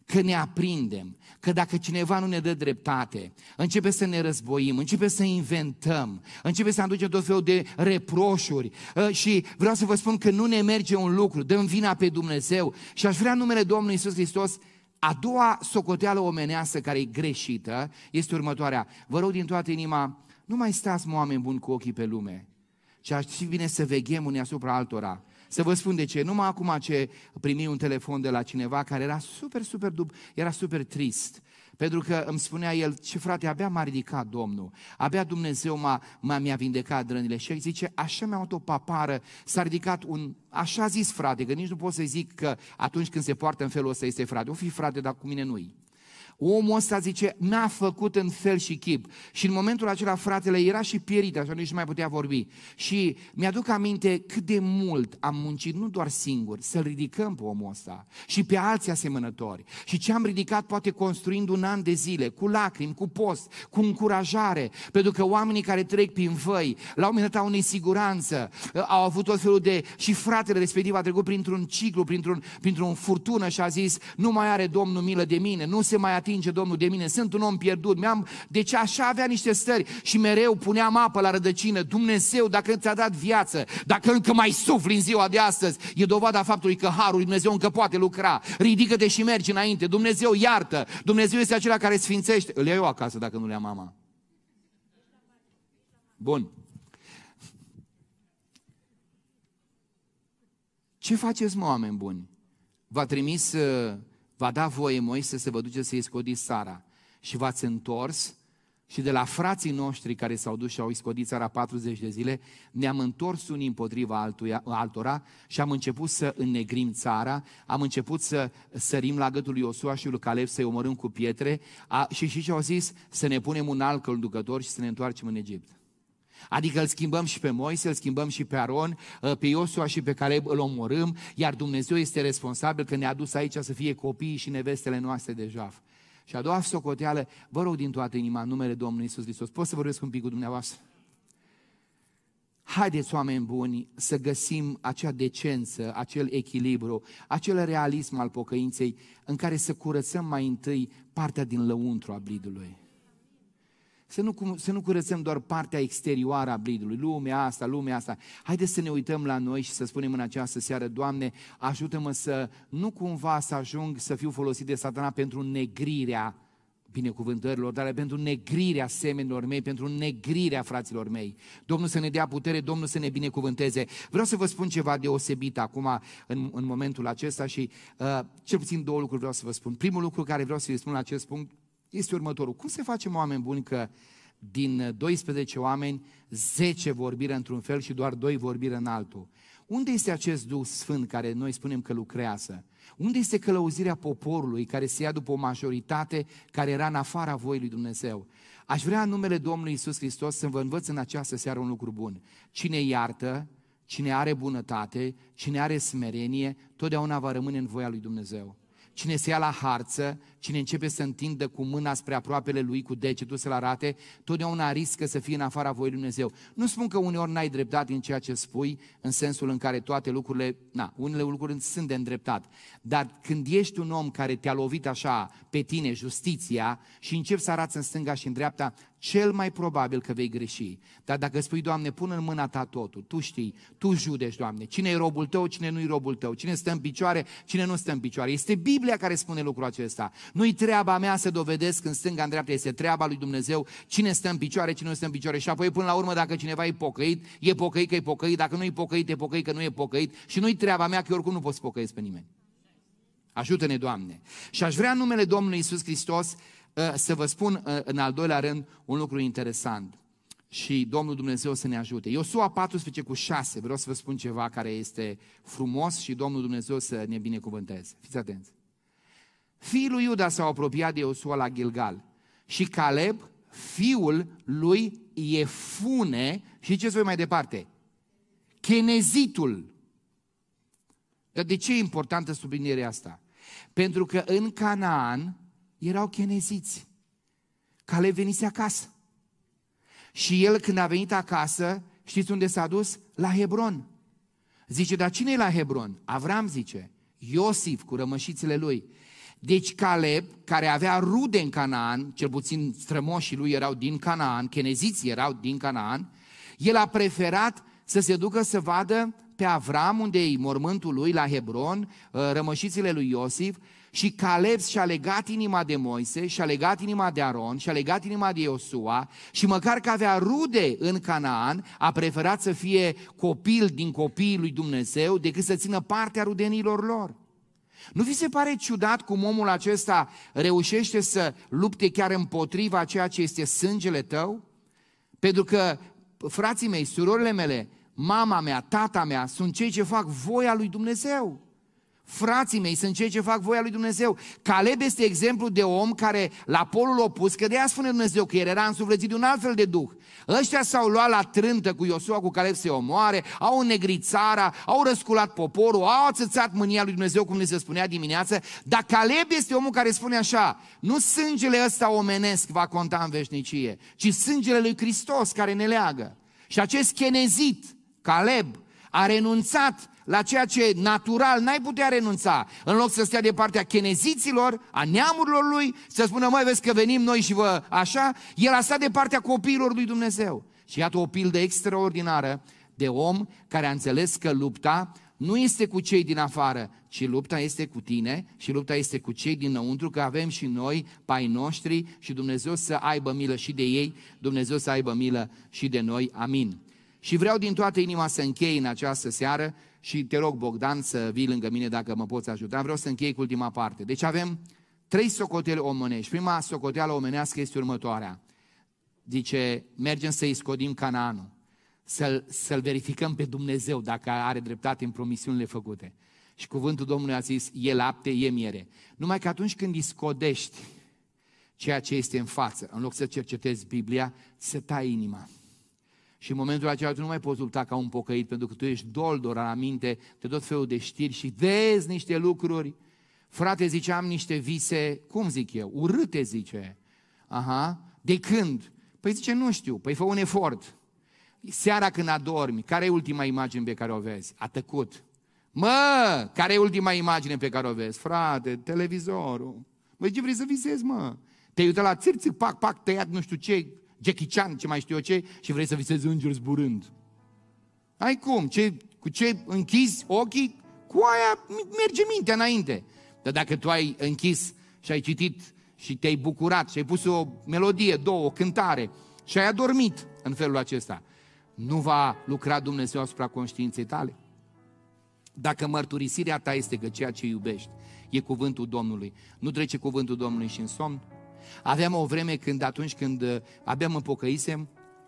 că ne aprindem, că dacă cineva nu ne dă dreptate, începe să ne războim, începe să inventăm, începe să aducem tot felul de reproșuri și vreau să vă spun că nu ne merge un lucru, dăm vina pe Dumnezeu și aș vrea în numele Domnului Iisus Hristos. A doua socoteală omenească care e greșită este următoarea. Vă rog din toată inima, nu mai stați, oameni buni, cu ochii pe lume, ci ar fi bine să veghem unii asupra altora. Să vă spun de ce. Numai acum ce primi un telefon de la cineva care era super trist. Pentru că îmi spunea el, ce frate, abia m-a ridicat Domnul, abia Dumnezeu mi-a vindecat rănile. Și el zice, așa mi-a luat o papară, s-a ridicat un, așa zis frate, că nici nu pot să zic că atunci când se poartă în felul ăsta este frate. O fi frate, dar cu mine nu-i. Omul ăsta, zice, n-a făcut în fel și chip. Și în momentul acela fratele era și pierit, așa nici nu mai putea vorbi. Și mi-aduc aminte cât de mult am muncit, nu doar singur, să-l ridicăm pe omul ăsta și pe alții asemănători. Și ce am ridicat poate construind un an de zile, cu lacrimi, cu post, cu încurajare. Pentru că oamenii care trec prin văi, la un moment dat au nesiguranță, au avut tot felul de... Și fratele respectiv a trecut printr-un ciclu, printr-un furtună și a zis, nu mai are Domnul milă de mine, nu se mai atinge Domnul de mine, sunt un om pierdut. Deci așa avea niște stări și mereu puneam apă la rădăcină. Dumnezeu, dacă ți-a dat viață, dacă încă mai sufli în ziua de astăzi, e dovada faptului că harul lui Dumnezeu încă poate lucra. Ridică-te și mergi înainte. Dumnezeu iartă. Dumnezeu este acela care sfințește. Îl iau eu acasă dacă nu le-a mama. Bun. Ce faceți, mă, oameni buni? V-a trimis... V-a dat voie Moise să vă duceți să-i scodiți țara și v-ați întors și de la frații noștri care s-au dus și au iscodit țara 40 de zile, ne-am întors unii împotriva altora și am început să înnegrim țara, am început să sărim la gâtul lui Iosua și lui Caleb să-i omorâm cu pietre și ce au zis? Să ne punem un alt conducător și să ne întoarcem în Egipt. Adică îl schimbăm și pe Moise, îl schimbăm și pe Aron, pe Iosua și pe Caleb îl omorâm, iar Dumnezeu este responsabil că ne-a adus aici să fie copiii și nevestele noastre de jaf. Și a doua socoteală, vă rog din toată inima, în numele Domnului Iisus Hristos, pot să vorbesc un pic cu dumneavoastră? Haideți, oameni buni, să găsim acea decență, acel echilibru, acel realism al pocăinței în care să curățăm mai întâi partea din lăuntru a blidului. Să nu curățăm doar partea exterioară a blidului, lumea asta. Haideți să ne uităm la noi și să spunem în această seară, Doamne, ajută-mă să nu cumva să ajung să fiu folosit de Satana pentru negrirea binecuvântărilor, dar pentru negrirea semenilor mei, pentru negrirea fraților mei. Domnul să ne dea putere, Domnul să ne binecuvânteze. Vreau să vă spun ceva deosebit acum, în momentul acesta și cel puțin două lucruri vreau să vă spun. Primul lucru care vreau să vă spun la acest punct este următorul. Cum se face, oameni buni, că din 12 oameni, 10 vorbiră într-un fel și doar 2 vorbiră în altul? Unde este acest Duh Sfânt care noi spunem că lucrează? Unde este călăuzirea poporului care se ia după o majoritate care era în afara voii lui Dumnezeu? Aș vrea în numele Domnului Iisus Hristos să vă învăț în această seară un lucru bun. Cine iartă, cine are bunătate, cine are smerenie, totdeauna va rămâne în voia lui Dumnezeu. Cine se ia la harță, cine începe să întindă cu mâna spre aproapele lui, cu degetul să-l arate, totdeauna riscă să fie în afara voii lui Dumnezeu. Nu spun că uneori n-ai dreptate în ceea ce spui, în sensul în care toate lucrurile, unele lucruri sunt de îndreptat. Dar când ești un om care te-a lovit așa pe tine justiția și începi să arați în stânga și în dreapta, cel mai probabil că vei greși. Dar dacă spui, Doamne, pun în mâna ta totul, Tu știi, Tu judeci, Doamne, cine e robul Tău, cine nu e robul Tău, cine stă în picioare, cine nu stă în picioare. Este Biblia care spune lucrul acesta. Nu-i treaba mea să dovedesc în stânga, în dreapta, este treaba lui Dumnezeu, cine stă în picioare, cine nu stă în picioare. Și apoi, până la urmă, dacă cineva e pocăit că e pocăit, dacă nu e pocăit că nu e pocăit și nu-i treaba mea, că oricum nu pot să pocăiesc pe nimeni. Ajută-ne, Doamne! Și aș vrea în numele Domnului Iisus Hristos să vă spun în al doilea rând un lucru interesant și Domnul Dumnezeu să ne ajute. Iosua 14:6, vreau să vă spun ceva care este frumos și Domnul Dumnezeu să ne binecuvânteze. Fiți atenți! Fiii lui Iuda s-au apropiat de Iosua la Gilgal și Caleb, fiul lui Iefune, și ce voi mai departe? Kenezitul. Dar de ce e importantă sublinierea asta? Pentru că în Canaan erau keneziți. Caleb venise acasă. Și el când a venit acasă, știți unde s-a dus? La Hebron. Zice, dar cine e la Hebron? Avram zice, Iosif cu rămășițele lui. Deci Caleb, care avea rude în Canaan, cel puțin strămoșii lui erau din Canaan, keneziții erau din Canaan, el a preferat să se ducă să vadă pe Avram, unde e mormântul lui, la Hebron, rămășițile lui Iosif, și Caleb și-a legat inima de Moise, și-a legat inima de Aron, și-a legat inima de Iosua, și măcar că avea rude în Canaan, a preferat să fie copil din copiii lui Dumnezeu decât să țină partea rudenilor lor. Nu vi se pare ciudat cum omul acesta reușește să lupte chiar împotriva ceea ce este sângele tău? Pentru că, frații mei, surorile mele, mama mea, tata mea sunt cei ce fac voia lui Dumnezeu. Frații mei sunt cei ce fac voia lui Dumnezeu. Caleb este exemplu de om care la polul opus, că de aia spune Dumnezeu că el era însuflețit de un alt fel de duh. Ăștia s-au luat la trântă cu Iosua, cu Caleb să-i omoare, au înnegrit țara, au răsculat poporul, au ațățat mânia lui Dumnezeu, cum ne se spunea dimineață, dar Caleb este omul care spune așa: nu sângele ăsta omenesc va conta în veșnicie, ci sângele lui Hristos care ne leagă. Și acest kenezit, Caleb, a renunțat la ceea ce natural n-ai putea renunța. În loc să stea de partea keneziților, a neamurilor lui, să spună: măi, vezi că venim noi și vă așa, el a stat de partea copiilor lui Dumnezeu. Și iată o pildă extraordinară de om care a înțeles că lupta nu este cu cei din afară, ci lupta este cu tine și lupta este cu cei dinăuntru, că avem și noi pe ai noștri și Dumnezeu să aibă milă și de ei, Dumnezeu să aibă milă și de noi. Amin. Și vreau din toată inima să închei în această seară și te rog, Bogdan, să vii lângă mine dacă mă poți ajuta. Vreau să închei cu ultima parte. Deci avem 3 socoteli omenești. Prima socoteală omenească este următoarea. Zice, mergem să iscodim Canaanul, să-l verificăm pe Dumnezeu dacă are dreptate în promisiunile făcute. Și cuvântul Domnului a zis: e lapte, e miere. Numai că atunci când iscodești ceea ce este în față, în loc să cercetezi Biblia, se tai inima. Și în momentul acela tu nu mai poți lupta ca un pocăit, pentru că tu ești doldor la minte de tot felul de știri și vezi niște lucruri. Frate, zice, am niște vise, cum zic eu, urâte, zice. Aha, de când? Păi zice, nu știu, păi fă un efort. Seara când adormi, care e ultima imagine pe care o vezi? A tăcut. Mă, care e ultima imagine pe care o vezi? Frate, televizorul. Măi, ce vrei să visezi, mă? Te-ai uitat la țârțic, pac, pac, tăiat nu știu ce, Jackie Chan, ce mai știu eu ce, și vrei să visezi îngeri zburând. Ai cum? Cu ce închizi ochii? Cu aia merge mintea înainte. Dar dacă tu ai închis și ai citit și te-ai bucurat și ai pus o melodie, două, o cântare și ai adormit în felul acesta, nu va lucra Dumnezeu asupra conștiinței tale? Dacă mărturisirea ta este că ceea ce iubești e cuvântul Domnului, nu trece cuvântul Domnului și în somn? Aveam o vreme când, atunci când abia mă pocăisem,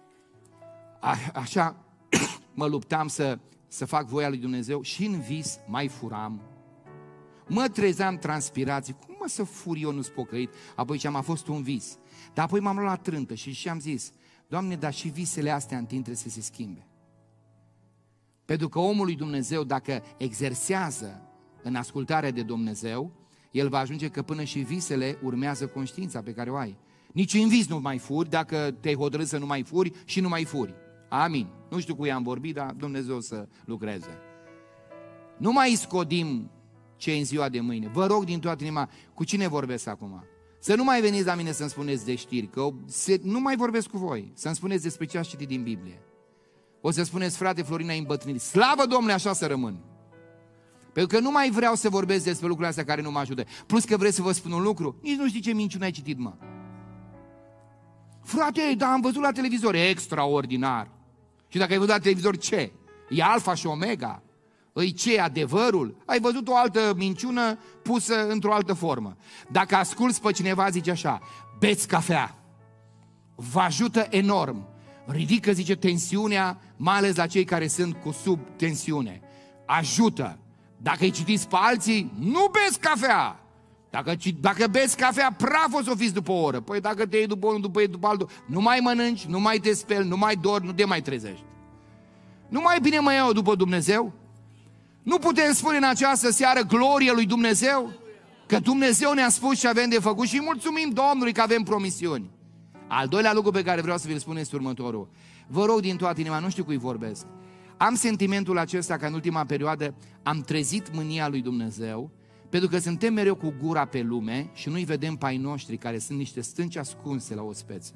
așa mă luptam să fac voia lui Dumnezeu și în vis mai furam. Mă trezeam transpirații, cum mă să fur eu nu-s pocăit? Apoi ziceam, a fost un vis. Dar apoi m-am luat la trântă și am zis, Doamne, dar și visele astea în timp trebuie să se schimbe. Pentru că omul lui Dumnezeu, dacă exersează în ascultarea de Dumnezeu, el va ajunge că până și visele urmează conștiința pe care o ai. Nici în vis nu mai furi, dacă te-ai hotărât să nu mai furi și nu mai furi. Amin. Nu știu cu i-am vorbit, dar Dumnezeu să lucreze. Nu mai scodim ce în ziua de mâine. Vă rog din toată inima, cu cine vorbesc acum? Să nu mai veniți la mine să-mi spuneți de știri, că nu mai vorbesc cu voi. Să-mi spuneți despre ce ați citit din Biblie. O să spuneți, frate, Florin, ai îmbătrânit. Slavă Domnului, așa să rămân. Pentru că nu mai vreau să vorbesc despre lucrurile astea care nu mă ajută. Plus că vreți să vă spun un lucru, nici nu știi ce minciună ai citit, mă. Frate, dar am văzut la televizor, extraordinar. Și dacă ai văzut la televizor, ce? E alfa și omega? Îi ce, adevărul? Ai văzut o altă minciună pusă într-o altă formă. Dacă asculți pe cineva, zice așa, beți cafea, vă ajută enorm. Ridică, zice, tensiunea, mai ales la cei care sunt cu subtensiune. Ajută. Dacă îi citiți pe alții, nu beți cafea. Dacă beți cafea, praf o să o fiți după o oră. Păi dacă te iei după unul, după ei, după altul, nu mai mănânci, nu mai te speli, nu mai dormi, nu te mai trezești. Nu mai bine mă iau după Dumnezeu? Nu putem spune în această seară glorie lui Dumnezeu? Că Dumnezeu ne-a spus ce avem de făcut și mulțumim Domnului că avem promisiuni. Al doilea lucru pe care vreau să vi-l spun este următorul. Vă rog din toată inima, nu știu cui vorbesc. Am sentimentul acesta că în ultima perioadă am trezit mânia lui Dumnezeu Pentru că suntem mereu cu gura pe lume și nu-i vedem pe ai noștri care sunt niște stânci ascunse la o speță.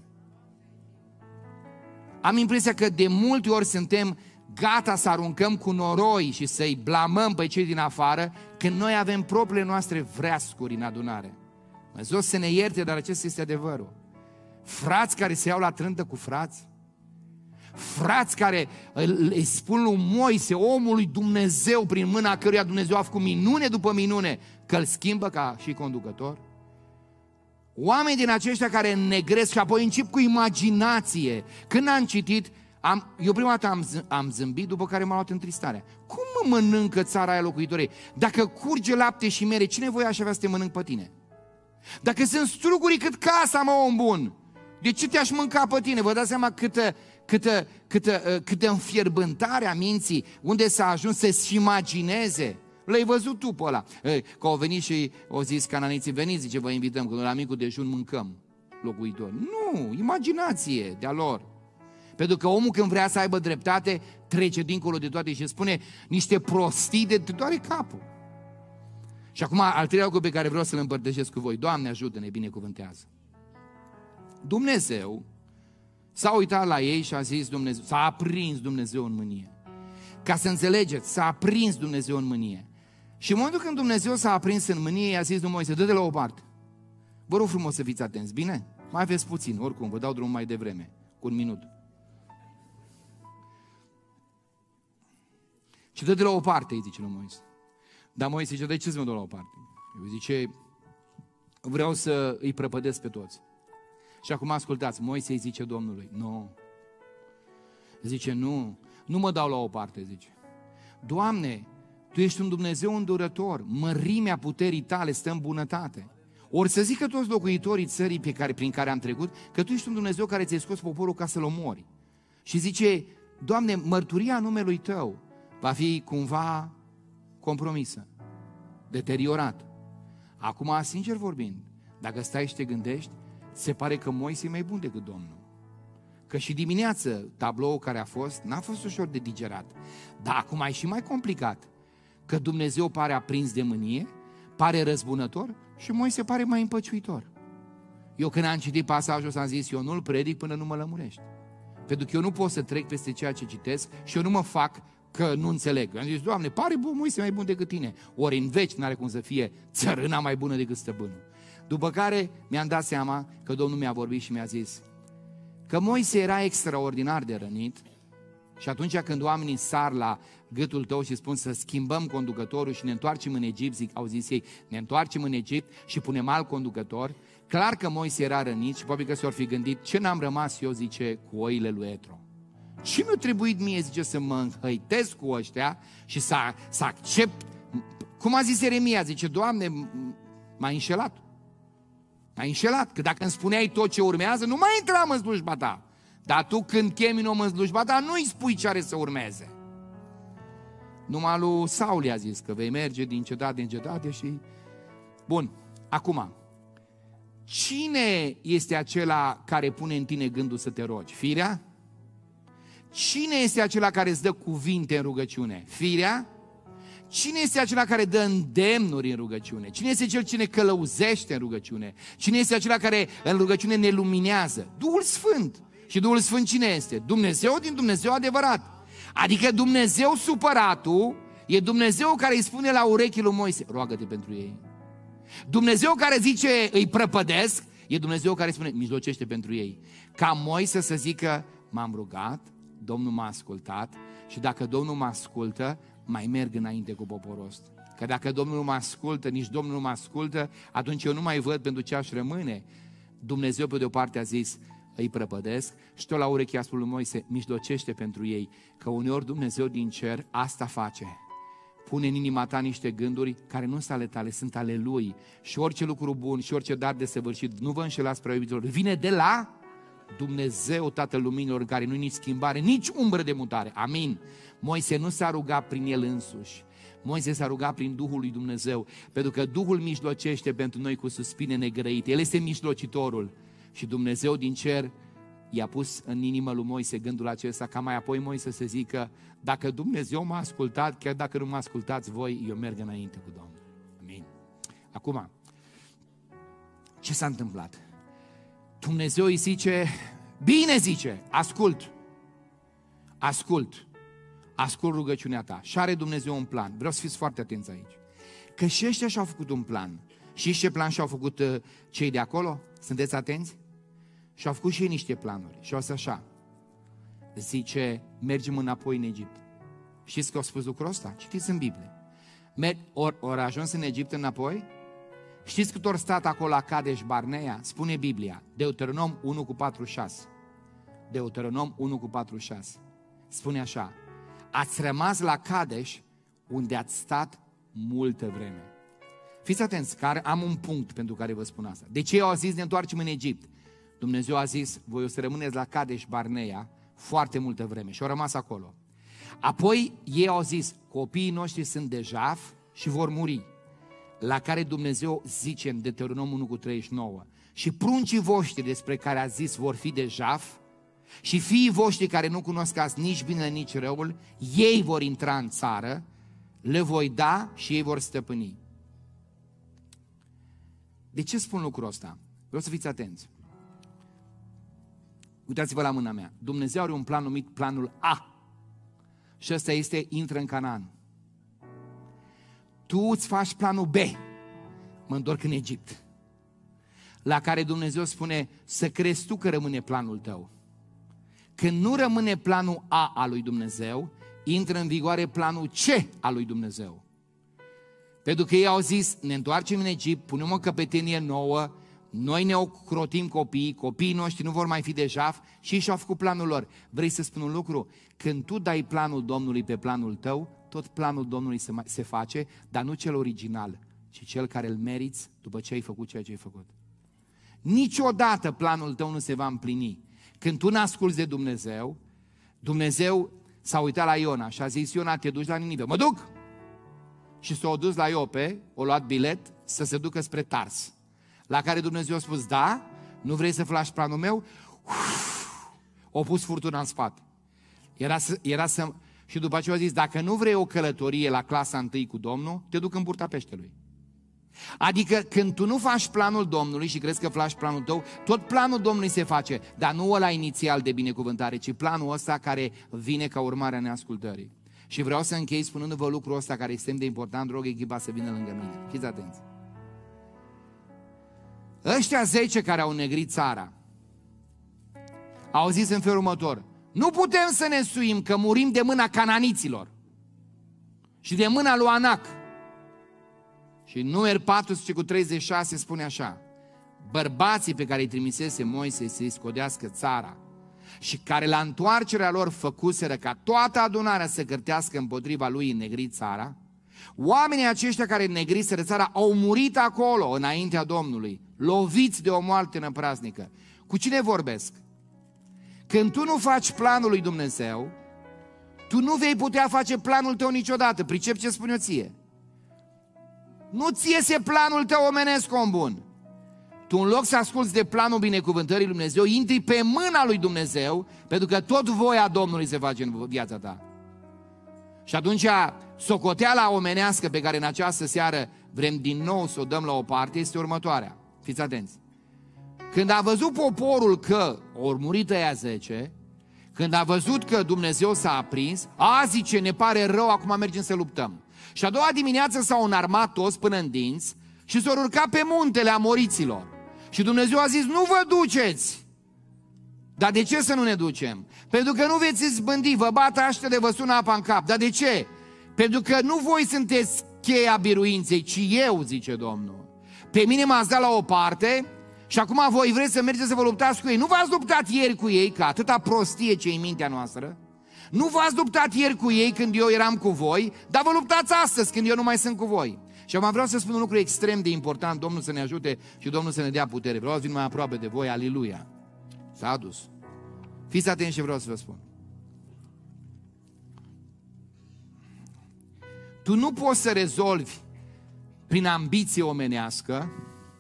Am impresia că de multe ori suntem gata să aruncăm cu noroi și să-i blamăm pe cei din afară când noi avem propriile noastre vreascuri în adunare. Dumnezeu să ne ierte, dar acesta este adevărul. Frați care se iau la trântă cu frați, frați care îi spun lui Moise, omului Dumnezeu, prin mâna căruia Dumnezeu a făcut minune după minune, că îl schimbă ca și conducător. Oameni din aceștia care înnegresc și apoi încep cu imaginație. Când am citit, eu prima dată am zâmbit, după care m-a luat întristarea. Cum mă mănâncă țara aia locuitorii? Dacă curge lapte și mere, cine voia aș avea să te mănânc pe tine? Dacă sunt struguri cât casa, mă, om bun, de ce te-aș mânca pe tine? Vă dați seama câtă înfierbântare a minții, unde s-a ajuns să-și imagineze. L-ai văzut tu pe ăla. Că au venit și au zis cananiții, veniți, zice, vă invităm, că la micul dejun mâncăm locuitori. Nu, imaginație de-a lor. Pentru că omul când vrea să aibă dreptate, trece dincolo de toate și spune niște prostii de te doare capul. Și acum al treilea lucru pe care vreau să-l împărtășesc cu voi. Doamne ajută-ne, binecuvântează. Dumnezeu s-a uitat la ei și a zis Dumnezeu, s-a aprins Dumnezeu în mânie. Ca să înțelegeți, s-a aprins Dumnezeu în mânie. Și în momentul când Dumnezeu s-a aprins în mânie, i-a zis lui Moise, dă de la o parte. Vă rog frumos să fiți atenți, bine? Mai aveți puțin, oricum, vă dau drumul mai devreme, cu un minut. Și dă de la o parte, îi zice lui Moise. Dar Moise zice, de ce să mă dau la o parte? Eu zice, vreau să îi prăpădesc pe toți. Și acum ascultați, Moise îi zice Domnului, nu. Zice, nu mă dau la o parte, zice. Doamne, Tu ești un Dumnezeu îndurător, mărimea puterii Tale stă în bunătate. Ori să zică toți locuitorii țării prin care am trecut, că Tu ești un Dumnezeu care ți-ai scos poporul ca să-l omori. Și zice, Doamne, mărturia numelui Tău va fi cumva compromisă, deteriorat. Acum, sincer vorbind, dacă stai și te gândești, se pare că Moise e mai bun decât Domnul. Că și dimineață tabloul care a fost, n-a fost ușor de digerat. Dar acum e și mai complicat. Că Dumnezeu pare aprins de mânie, pare răzbunător și Moise pare mai împăciuitor. Eu când am citit pasajul ăsta am zis, eu nu-l predic până nu mă lămurești. Pentru că eu nu pot să trec peste ceea ce citesc și eu nu mă fac că nu înțeleg. Am zis, Doamne, pare Moise mai bun decât tine. Ori în veci n-are cum să fie țărâna mai bună decât stăpânul. După care mi-am dat seama că Domnul mi-a vorbit și mi-a zis că Moise era extraordinar de rănit și atunci când oamenii sar la gâtul tău și spun să schimbăm conducătorul și ne întoarcem în Egipt, au zis ei, ne întoarcem în Egipt și punem alt conducător, clar că Moise era rănit și probabil că s-or fi gândit, ce n-am rămas eu, zice, cu oile lui Etro? Ce mi-a trebuit mie, zice, să mă înhăitesc cu ăștia și să accept, cum a zis Ieremia, zice, Doamne, m-ai înșelat. M-ai înșelat, că dacă îmi spuneai tot ce urmează, nu mai intram în slujba ta. Dar tu când chemi un om în slujba ta, nu îi spui ce are să urmeze. Numai lui Saul i-a zis că vei merge din cetate în cetate și... Bun, acum, cine este acela care pune în tine gândul să te rogi? Firea? Cine este acela care îți dă cuvinte în rugăciune? Firea? Cine este acela care dă îndemnuri în rugăciune? Cine este cel ce ne călăuzește în rugăciune? Cine este acela care în rugăciune ne luminează? Duhul Sfânt. Și Duhul Sfânt cine este? Dumnezeu din Dumnezeu adevărat. Adică Dumnezeu supăratul e Dumnezeu care îi spune la urechii lui Moise, roagă-te pentru ei. Dumnezeu care zice, îi prăpădesc, e Dumnezeu care spune, mijlocește pentru ei. Ca Moise să zică, m-am rugat, Domnul m-a ascultat și dacă Domnul mă ascultă, mai merg înainte cu poporul ăsta. Că dacă Domnul nu mă ascultă, nici Domnul nu mă ascultă, atunci eu nu mai văd pentru ce aș rămâne. Dumnezeu pe de o parte a zis, îi prăpădesc și tot la urechea spune lui Moise, mijlocește pentru ei, că uneori Dumnezeu din cer asta face. Pune în inima ta niște gânduri care nu sunt ale tale, sunt ale Lui. Și orice lucru bun și orice dar desăvârșit, nu vă înșelați, prea iubiților, vine de la Dumnezeu, Tatăl Luminilor, în care nu-i nici schimbare, nici umbră de mutare. Amin. Moise nu s-a rugat prin el însuși. Moise s-a rugat prin Duhul lui Dumnezeu, pentru că Duhul mijlocește pentru noi cu suspine negrăite. El este mijlocitorul. Și Dumnezeu din cer i-a pus în inimă lui Moise gândul acesta, ca mai apoi Moise să zică, dacă Dumnezeu m-a ascultat, chiar dacă nu mă ascultați voi, eu merg înainte cu Domnul. Amin. Acum, ce s-a întâmplat? Dumnezeu îi zice, bine zice, ascult rugăciunea ta. Și are Dumnezeu un plan. Vreau să fiți foarte atenți aici. Că și ăștia și-au făcut un plan. Și ce plan și-au făcut cei de acolo? Sunteți atenți? Și-au făcut și ei niște planuri. Și-au zis așa, zice, mergem înapoi în Egipt. Știți că au spus lucrul ăsta? Citiți în Biblie. Ori ajuns în Egipt înapoi? Știți cât ori stat acolo la Kadesh Barnea? Spune Biblia, Deuteronom 1:46. Deuteronom 1:46. Spune așa, ați rămas la Kadesh unde ați stat multă vreme. Fiți atenți, că am un punct pentru care vă spun asta. De ce eu au zis ne întoarcem în Egipt? Dumnezeu a zis, voi o să rămâneți la Kadesh Barnea foarte multă vreme și au rămas acolo. Apoi ei au zis, copiii noștri sunt de jaf și vor muri. La care Dumnezeu zice în Deuteronom 1:39, și pruncii voștri despre care a zis vor fi de jaf și fiii voștri care nu cunoscați nici binele, nici răul, ei vor intra în țară, le voi da și ei vor stăpâni. De ce spun lucrul ăsta? Vreau să fiți atenți. Uitați-vă la mâna mea. Dumnezeu are un plan numit planul A. Și ăsta este, intră în Canaan. Tu îți faci planul B. Mă întorc în Egipt. La care Dumnezeu spune, să crezi tu că rămâne planul tău. Când nu rămâne planul A al lui Dumnezeu, intră în vigoare planul C al lui Dumnezeu. Pentru că ei au zis, ne întoarcem în Egipt, punem o căpetenie nouă, noi ne ocrotim copiii noștri nu vor mai fi de jaf și ei și-au făcut planul lor. Vrei să spun un lucru? Când tu dai planul Domnului pe planul tău, tot planul Domnului se face, dar nu cel original, ci cel care îl meriți după ce ai făcut ceea ce ai făcut. Niciodată planul tău nu se va împlini. Când tu n-asculți de Dumnezeu, Dumnezeu s-a uitat la Iona și a zis, Iona, te duci la Ninive. Mă duc! Și s-a dus la Iope, o luat bilet să se ducă spre Tars. La care Dumnezeu a spus, da, nu vrei să flași planul meu? O pus furtuna în spate. Și după aceea a zis, dacă nu vrei o călătorie la clasa 1 cu Domnul, te duc în burta peștelui. Adică când tu nu faci planul Domnului și crezi că faci planul tău, tot planul Domnului se face, dar nu ăla inițial de binecuvântare, ci planul ăsta care vine ca urmare a neascultării. Și vreau să închei spunându-vă lucrul ăsta care este extrem de important, rog echipa să vină lângă mine. Fiți atenți. Ăștia 10 care au negrit țara au zis în felul următor, nu putem să ne suim că murim de mâna cananiților și de mâna lui Anac. Și în Numeri 14:36 spune așa, bărbații pe care îi trimisese Moise să-i scodească țara și care la întoarcerea lor făcuseră ca toată adunarea să cârtească împotriva lui în negrit țara, oamenii aceștia care negriseră țara au murit acolo înaintea Domnului, loviți de o moarte năpraznică. Cu cine vorbesc? Când tu nu faci planul lui Dumnezeu, tu nu vei putea face planul tău niciodată. Pricep ce spun eu ție. Nu-ți iese planul tău omenesc, om bun. Tu în loc să asculți de planul binecuvântării lui Dumnezeu, intri pe mâna lui Dumnezeu, pentru că tot voia Domnului se face în viața ta. Și atunci socoteala omenească pe care în această seară vrem din nou să o dăm la o parte este următoarea. Fiți atenți. Când a văzut poporul că au murit ăia 10, când a văzut că Dumnezeu s-a aprins, zice, ne pare rău, acum mergem să luptăm. Și a doua dimineață s-au înarmat toți până în dinți și s-au urcat pe muntele Amoriților. Și Dumnezeu a zis, nu vă duceți! Dar de ce să nu ne ducem? Pentru că nu veți izbândi, vă bat aștele, vă sună apa în cap. Dar de ce? Pentru că nu voi sunteți cheia biruinței, ci eu, zice Domnul. Pe mine m-ați dat la o parte și acum voi vreți să mergeți să vă luptați cu ei. Nu v-ați luptat ieri cu ei, că atâta prostie ce în mintea noastră. Nu v-ați luptat ieri cu ei când eu eram cu voi, dar vă luptați astăzi când eu nu mai sunt cu voi. Și acum vreau să spun un lucru extrem de important, Domnul să ne ajute și Domnul să ne dea putere. Vreau să vin mai aproape de voi, aleluia. S-a adus. Fiți atenți ce vreau să vă spun. Tu nu poți să rezolvi prin ambiție omenească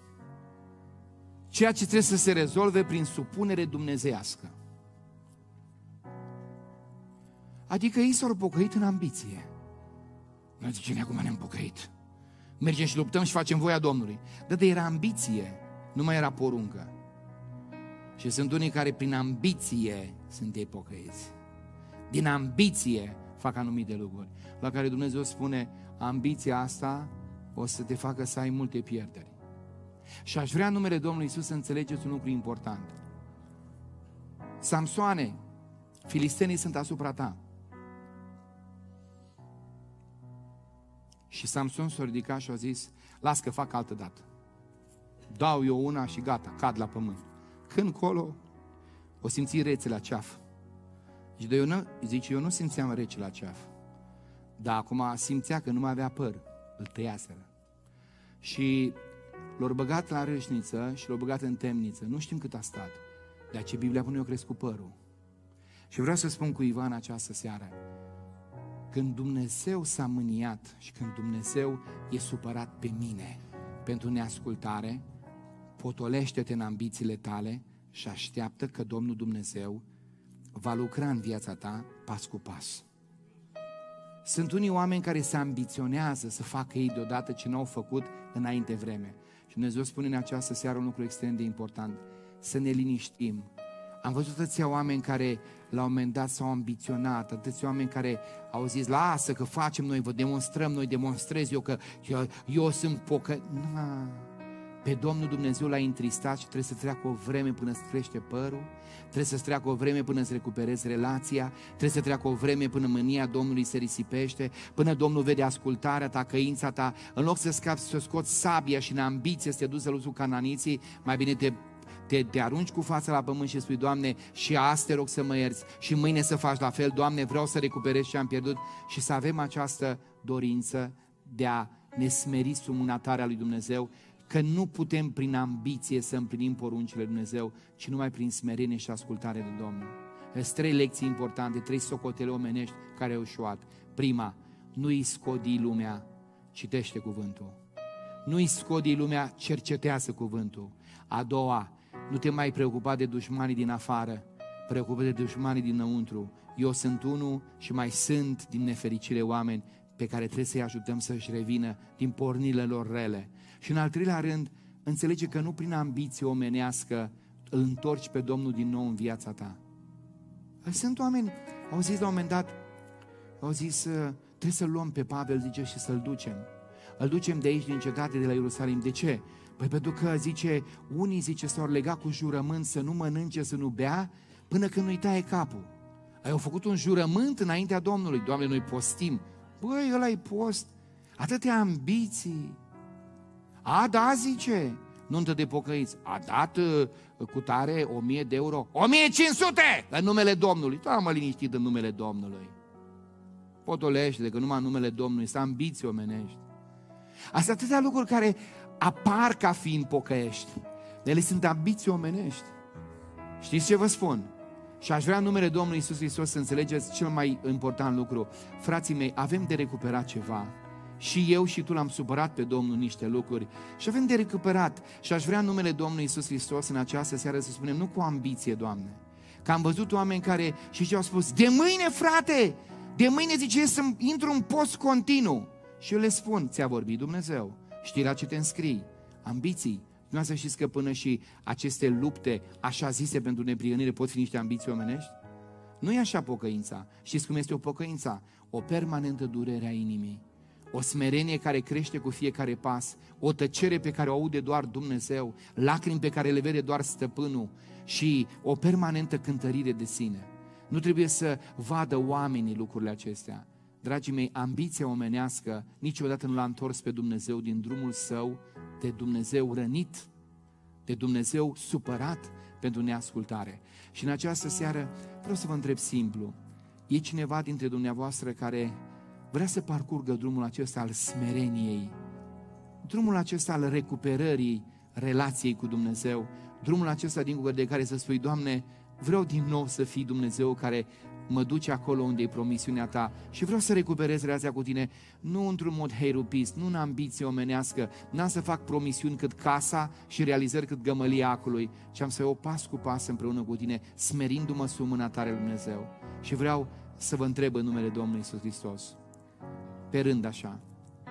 ceea ce trebuie să se rezolve prin supunere dumnezeiască. Adică ei s-au pocăit în ambiție. Noi zicem, acum ne-am pocăit. Mergem și luptăm și facem voia Domnului. Dar era ambiție, nu mai era poruncă. Și sunt unii care prin ambiție sunt ei pocăiți. Din ambiție fac anumite lucruri, la care Dumnezeu spune, ambiția asta o să te facă să ai multe pierderi. Și aș vrea în numele Domnului Iisus să înțelegeți un lucru important. Samsoane, filistenii sunt asupra ta. Și Samson s-a ridicat și a zis, las că fac altă dată. Dau eu una și gata, cad la pământ. Când colo, o simți rețe la ceafă. Zice, eu nu simțeam rece la ceafă. Dar acum simțea că nu mai avea păr. Îl tăiaseră. Și l-au băgat la râșniță și l-au băgat în temniță. Nu știm cât a stat. De aceea Biblia pune, eu crescut părul. Și vreau să spun cuiva în această seară, când Dumnezeu s-a mâniat și când Dumnezeu e supărat pe mine pentru neascultare, potolește-te în ambițiile tale și așteaptă că Domnul Dumnezeu va lucra în viața ta pas cu pas. Sunt unii oameni care se ambiționează să facă ei deodată ce n-au făcut înainte vreme. Și Dumnezeu spune în această seară un lucru extrem de important. Să ne liniștim. Am văzut atâția oameni care la un moment dat s-au ambiționat, atâția oameni care au zis, lasă că facem noi, vă demonstrăm, noi demonstrez eu că eu sunt pocăit. Pe Domnul Dumnezeu l-a întristat și trebuie să treacă o vreme până îți crește părul, trebuie să treacă o vreme până îți recuperezi relația, trebuie să treacă o vreme până mânia Domnului se risipește, până Domnul vede ascultarea ta, căința ta. În loc să scapi, să scoți sabia și în ambiție să te duci să lupți cu cananiții, mai bine te arunci cu fața la pământ și spui, Doamne, și azi te rog să mă ierți și mâine să faci la fel, Doamne, vreau să recuperez ce am pierdut. Și să avem această dorință de a ne smeri sub mânătarea lui Dumnezeu, că nu putem prin ambiție să împlinim poruncile lui Dumnezeu, ci numai prin smerenie și ascultare de Domnul. Sunt 3 lecții importante, 3 socotele omenești care au șuat. Prima, nu-i scodi lumea, citește cuvântul. Nu-i scodi lumea, cercetează cuvântul. A doua, nu te mai preocupa de dușmanii din afară, preocupă de dușmanii dinăuntru. Eu sunt unul și mai sunt din nefericire oameni pe care trebuie să-i ajutăm să-și revină din pornirile lor rele. Și în al treilea rând, înțelege că nu prin ambiție omenească îl întorci pe Domnul din nou în viața ta. Sunt oameni, au zis la un moment dat, au zis, trebuie să-l luăm pe Pavel, zice, și să-l ducem. Îl ducem de aici, din cetate, de la Ierusalim. De ce? Păi pentru că, zice, unii, zice, s-au legat cu jurământ să nu mănânce, să nu bea, până când nu-i taie capul. Ai făcut un jurământ înaintea Domnului. Doamne, noi postim. Băi, ăla-i post. Atâtea ambiții. A, da, zice, nuntă de pocăiți. A dat cu tare 1000 de euro. 1500 în numele Domnului. Da, mă liniștit în numele Domnului. Potolește că numai în numele Domnului sunt ambiții omenești. Astea atâtea lucruri care apar ca fiind pocăiești. Ele sunt ambiții omenești. Știți ce vă spun? Și aș vrea în numele Domnului Iisus Hristos să înțelegeți cel mai important lucru. Frații mei, avem de recuperat ceva. Și eu și tu l-am supărat pe Domnul niște lucruri și avem de recuperat. Și aș vrea în numele Domnului Iisus Hristos în această seară să spunem, nu cu ambiție, Doamne. Că am văzut oameni care și ce au spus, de mâine, frate, de mâine, zice, să intru în post continuu. Și eu le spun, ți-a vorbit Dumnezeu, știi la ce te înscrii, ambiții. Nu să știți că până și aceste lupte așa zise pentru neprihănire pot fi niște ambiții omenești? Nu e așa pocăința. Știți cum este o pocăință? O permanentă durere a inimii, o smerenie care crește cu fiecare pas, o tăcere pe care o aude doar Dumnezeu, lacrimi pe care le vede doar stăpânul și o permanentă cântărire de sine. Nu trebuie să vadă oamenii lucrurile acestea. Dragii mei, ambiția omenească niciodată nu l-a întors pe Dumnezeu din drumul său, de Dumnezeu rănit, de Dumnezeu supărat pentru neascultare. Și în această seară vreau să vă întreb simplu, e cineva dintre dumneavoastră care vrea să parcurgă drumul acesta al smereniei, drumul acesta al recuperării relației cu Dumnezeu, drumul acesta dincolo de care să spui, Doamne, vreau din nou să fii Dumnezeu care mă duce acolo unde e promisiunea Ta și vreau să recuperez relația cu Tine, nu într-un mod heirupist, nu în ambiție omenească, n-am să fac promisiuni cât casa și realizări cât gămălia acului, ci am să iau pas cu pas împreună cu Tine, smerindu-mă sub mâna tare lui Dumnezeu. Și vreau să vă întreb în numele Domnului Iisus Hristos, pe rând așa,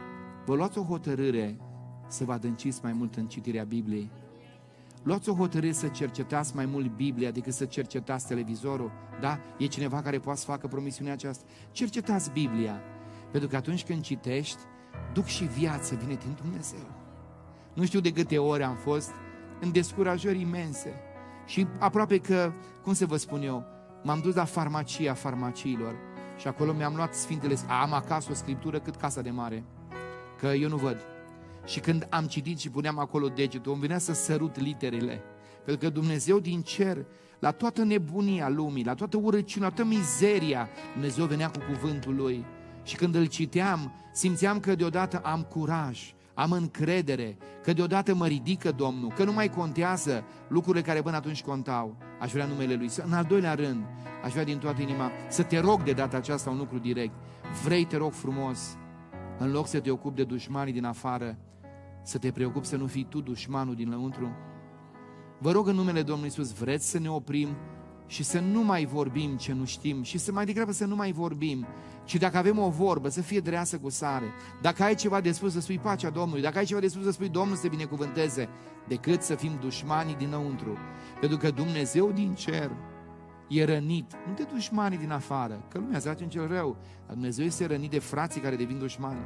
vă luați o hotărâre să vă adânciți mai mult în citirea Bibliei. Luați o hotărâre să cercetați mai mult Biblia decât să cercetați televizorul. Da? E cineva care poate să facă promisiunea aceasta? Cercetați Biblia. Pentru că atunci când citești, duc și viață vine din Dumnezeu. Nu știu de câte ori am fost în descurajări imense. Și aproape că, cum să vă spun eu, m-am dus la farmacia farmaciilor și acolo mi-am luat Sfintele. Am acasă o scriptură cât casa de mare, că eu nu văd. Și când am citit și puneam acolo degetul, îmi venea să sărut literele. Pentru că Dumnezeu din cer, la toată nebunia lumii, la toată urăciunea, la toată mizeria, Dumnezeu venea cu cuvântul Lui. Și când îl citeam, simțeam că deodată am curaj, am încredere, că deodată mă ridică Domnul, că nu mai contează lucrurile care până atunci contau. Aș vrea numele Lui. În al doilea rând, aș vrea din toată inima să te rog de data aceasta un lucru direct. Vrei, te rog frumos, în loc să te ocupi de dușmanii din afară, să te preocupi să nu fii tu dușmanul dinăuntru? Vă rog în numele Domnului Iisus, vreți să ne oprim și să nu mai vorbim ce nu știm și să mai degrabă să nu mai vorbim, ci dacă avem o vorbă să fie dreasă cu sare. Dacă ai ceva de spus să spui pacea Domnului, dacă ai ceva de spus să spui Domnul să te binecuvânteze, decât să fim dușmanii dinăuntru. Pentru că Dumnezeu din cer e rănit, nu de dușmanii din afară, că lumea zace în cel rău, dar Dumnezeu este rănit de frații care devin dușmani.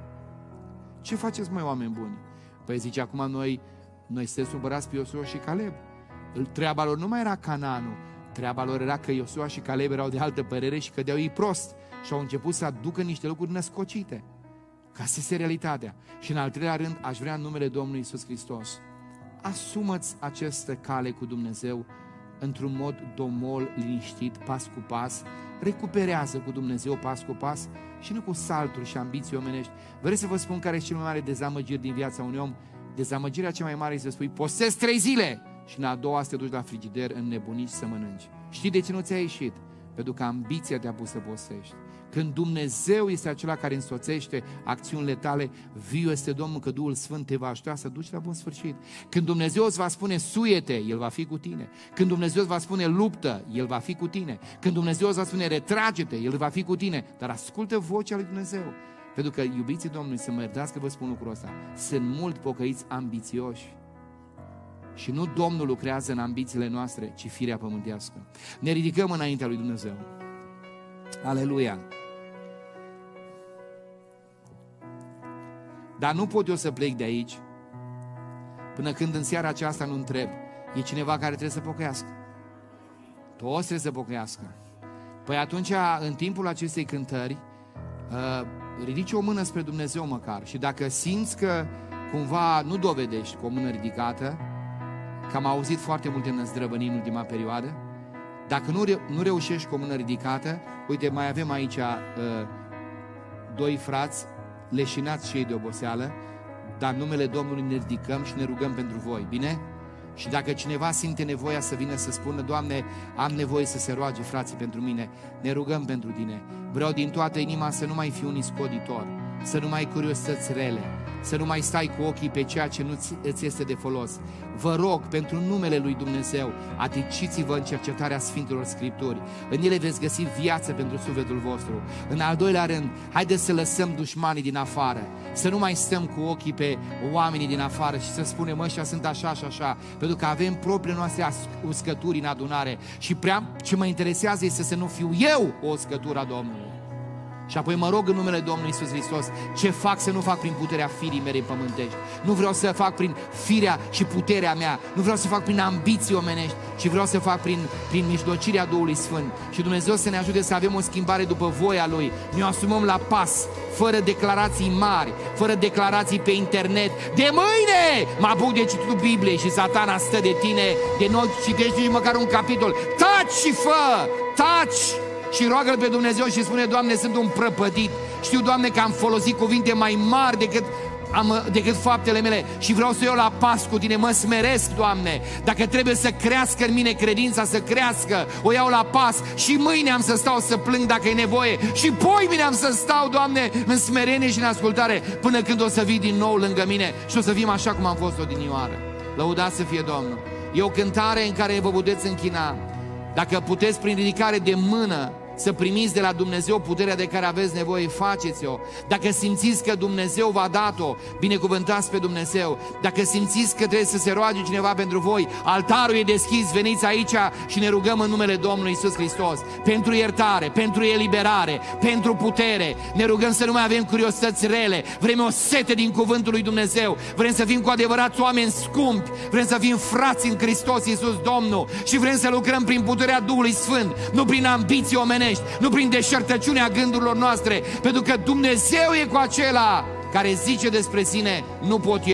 Ce faceți, măi, oameni buni? Păi zice, acum noi suntem supărați pe Iosua și Caleb. Treaba lor nu mai era Canaanul, treaba lor era că Iosua și Caleb erau de altă părere și cădeau ei prost și au început să aducă niște lucruri născocite. Ca să se realitatea. Și în al treilea rând, aș vrea în numele Domnului Iisus Hristos, asumă-ți această cale cu Dumnezeu într-un mod domol, liniștit, pas cu pas, recuperează cu Dumnezeu pas cu pas și nu cu salturi și ambiții omenești. Vreți să vă spun care e cel mai mare dezamăgiri din viața unui om? Dezamăgirea cea mai mare este să spui, postez 3 zile și în a doua să te duci la frigider înnebunici să mănânci. Știi de ce nu ți-a ieșit? Pentru că ambiția te-a pus să postești. Când Dumnezeu este acela care însoțește acțiunile tale, viu este Domnul, că Duhul Sfânt te va ajuta să duci la bun sfârșit. Când Dumnezeu îți va spune suiete, El va fi cu tine. Când Dumnezeu îți va spune luptă, El va fi cu tine. Când Dumnezeu îți va spune retrage-te, El va fi cu tine. Dar ascultă vocea lui Dumnezeu. Pentru că, iubiții Domnului, să mă iertați că vă spun lucrul ăsta, sunt mult pocăiți ambițioși. Și nu Domnul lucrează în ambițiile noastre, ci firea pământească. Ne ridicăm înaintea lui Dumnezeu. Aleluia! Dar nu pot eu să plec de aici până când în seara aceasta nu întreb, e cineva care trebuie să pocăiască? Toți trebuie să pocăiască. Păi atunci, în timpul acestei cântări, ridici o mână spre Dumnezeu măcar. Și dacă simți că cumva nu dovedești cu o mână ridicată, că am auzit foarte multe năzdrăvănii în ultima perioadă, dacă nu reușești cu o mână ridicată, uite, mai avem aici doi frați leșinați și ei de oboseală, dar în numele Domnului ne ridicăm și ne rugăm pentru voi, bine? Și dacă cineva simte nevoia să vină să spună, Doamne, am nevoie să se roage frații pentru mine, ne rugăm pentru tine. Vreau din toată inima să nu mai fiu un iscoditor, să nu mai ai curiosități rele, să nu mai stai cu ochii pe ceea ce nu îți este de folos. Vă rog, pentru numele lui Dumnezeu, adiciți-vă în cercetarea Sfintelor Scripturi. În ele veți găsi viață pentru sufletul vostru. În al doilea rând, haideți să lăsăm dușmanii din afară, să nu mai stăm cu ochii pe oamenii din afară și să spunem, ăștia sunt așa și așa, pentru că avem propriile noastre uscături în adunare și ce mă interesează este să nu fiu eu o uscătură a Domnului. Și apoi mă rog în numele Domnului Iisus Hristos, ce fac să nu fac prin puterea firii mele pământești. Nu vreau să fac prin firea și puterea mea, nu vreau să fac prin ambiții omenești, ci vreau să fac prin mijlocirea Duhului Sfânt. Și Dumnezeu să ne ajute să avem o schimbare după voia Lui. Ne asumăm la pas, fără declarații mari, fără declarații pe internet. De mâine mă apuc de cititul Bibliei și Satana stă de tine, de noi citești nici măcar un capitol. Taci și fă! Taci! Și roagă-L pe Dumnezeu și spune, Doamne, sunt un prăpădit. Știu, Doamne, că am folosit cuvinte mai mari decât faptele mele și vreau să iau la pas cu Tine, mă smeresc, Doamne. Dacă trebuie să crească în mine credința, să crească, o iau la pas și mâine am să stau să plâng dacă e nevoie și poimine am să stau, Doamne, în smerenie și în ascultare până când o să vii din nou lângă mine și o să fim așa cum am fost odinioară. Lăudați să fie Domnul. E o cântare în care vă puteți închina. Dacă puteți, prin ridicare de mână, să primiți de la Dumnezeu puterea de care aveți nevoie, faceți-o. Dacă simțiți că Dumnezeu v-a dat-o, binecuvântați pe Dumnezeu. Dacă simțiți că trebuie să se roage cineva pentru voi, altarul e deschis, veniți aici și ne rugăm în numele Domnului Iisus Hristos pentru iertare, pentru eliberare, pentru putere. Ne rugăm să nu mai avem curiosități rele. Vrem o sete din cuvântul lui Dumnezeu. Vrem să fim cu adevărat oameni scumpi. Vrem să fim frați în Hristos Iisus Domnul și vrem să lucrăm prin puterea Duhului Sfânt, nu prin ambiții omenești, nu prin deșertăciunea gândurilor noastre, pentru că Dumnezeu e cu acela care zice despre sine: nu pot eu.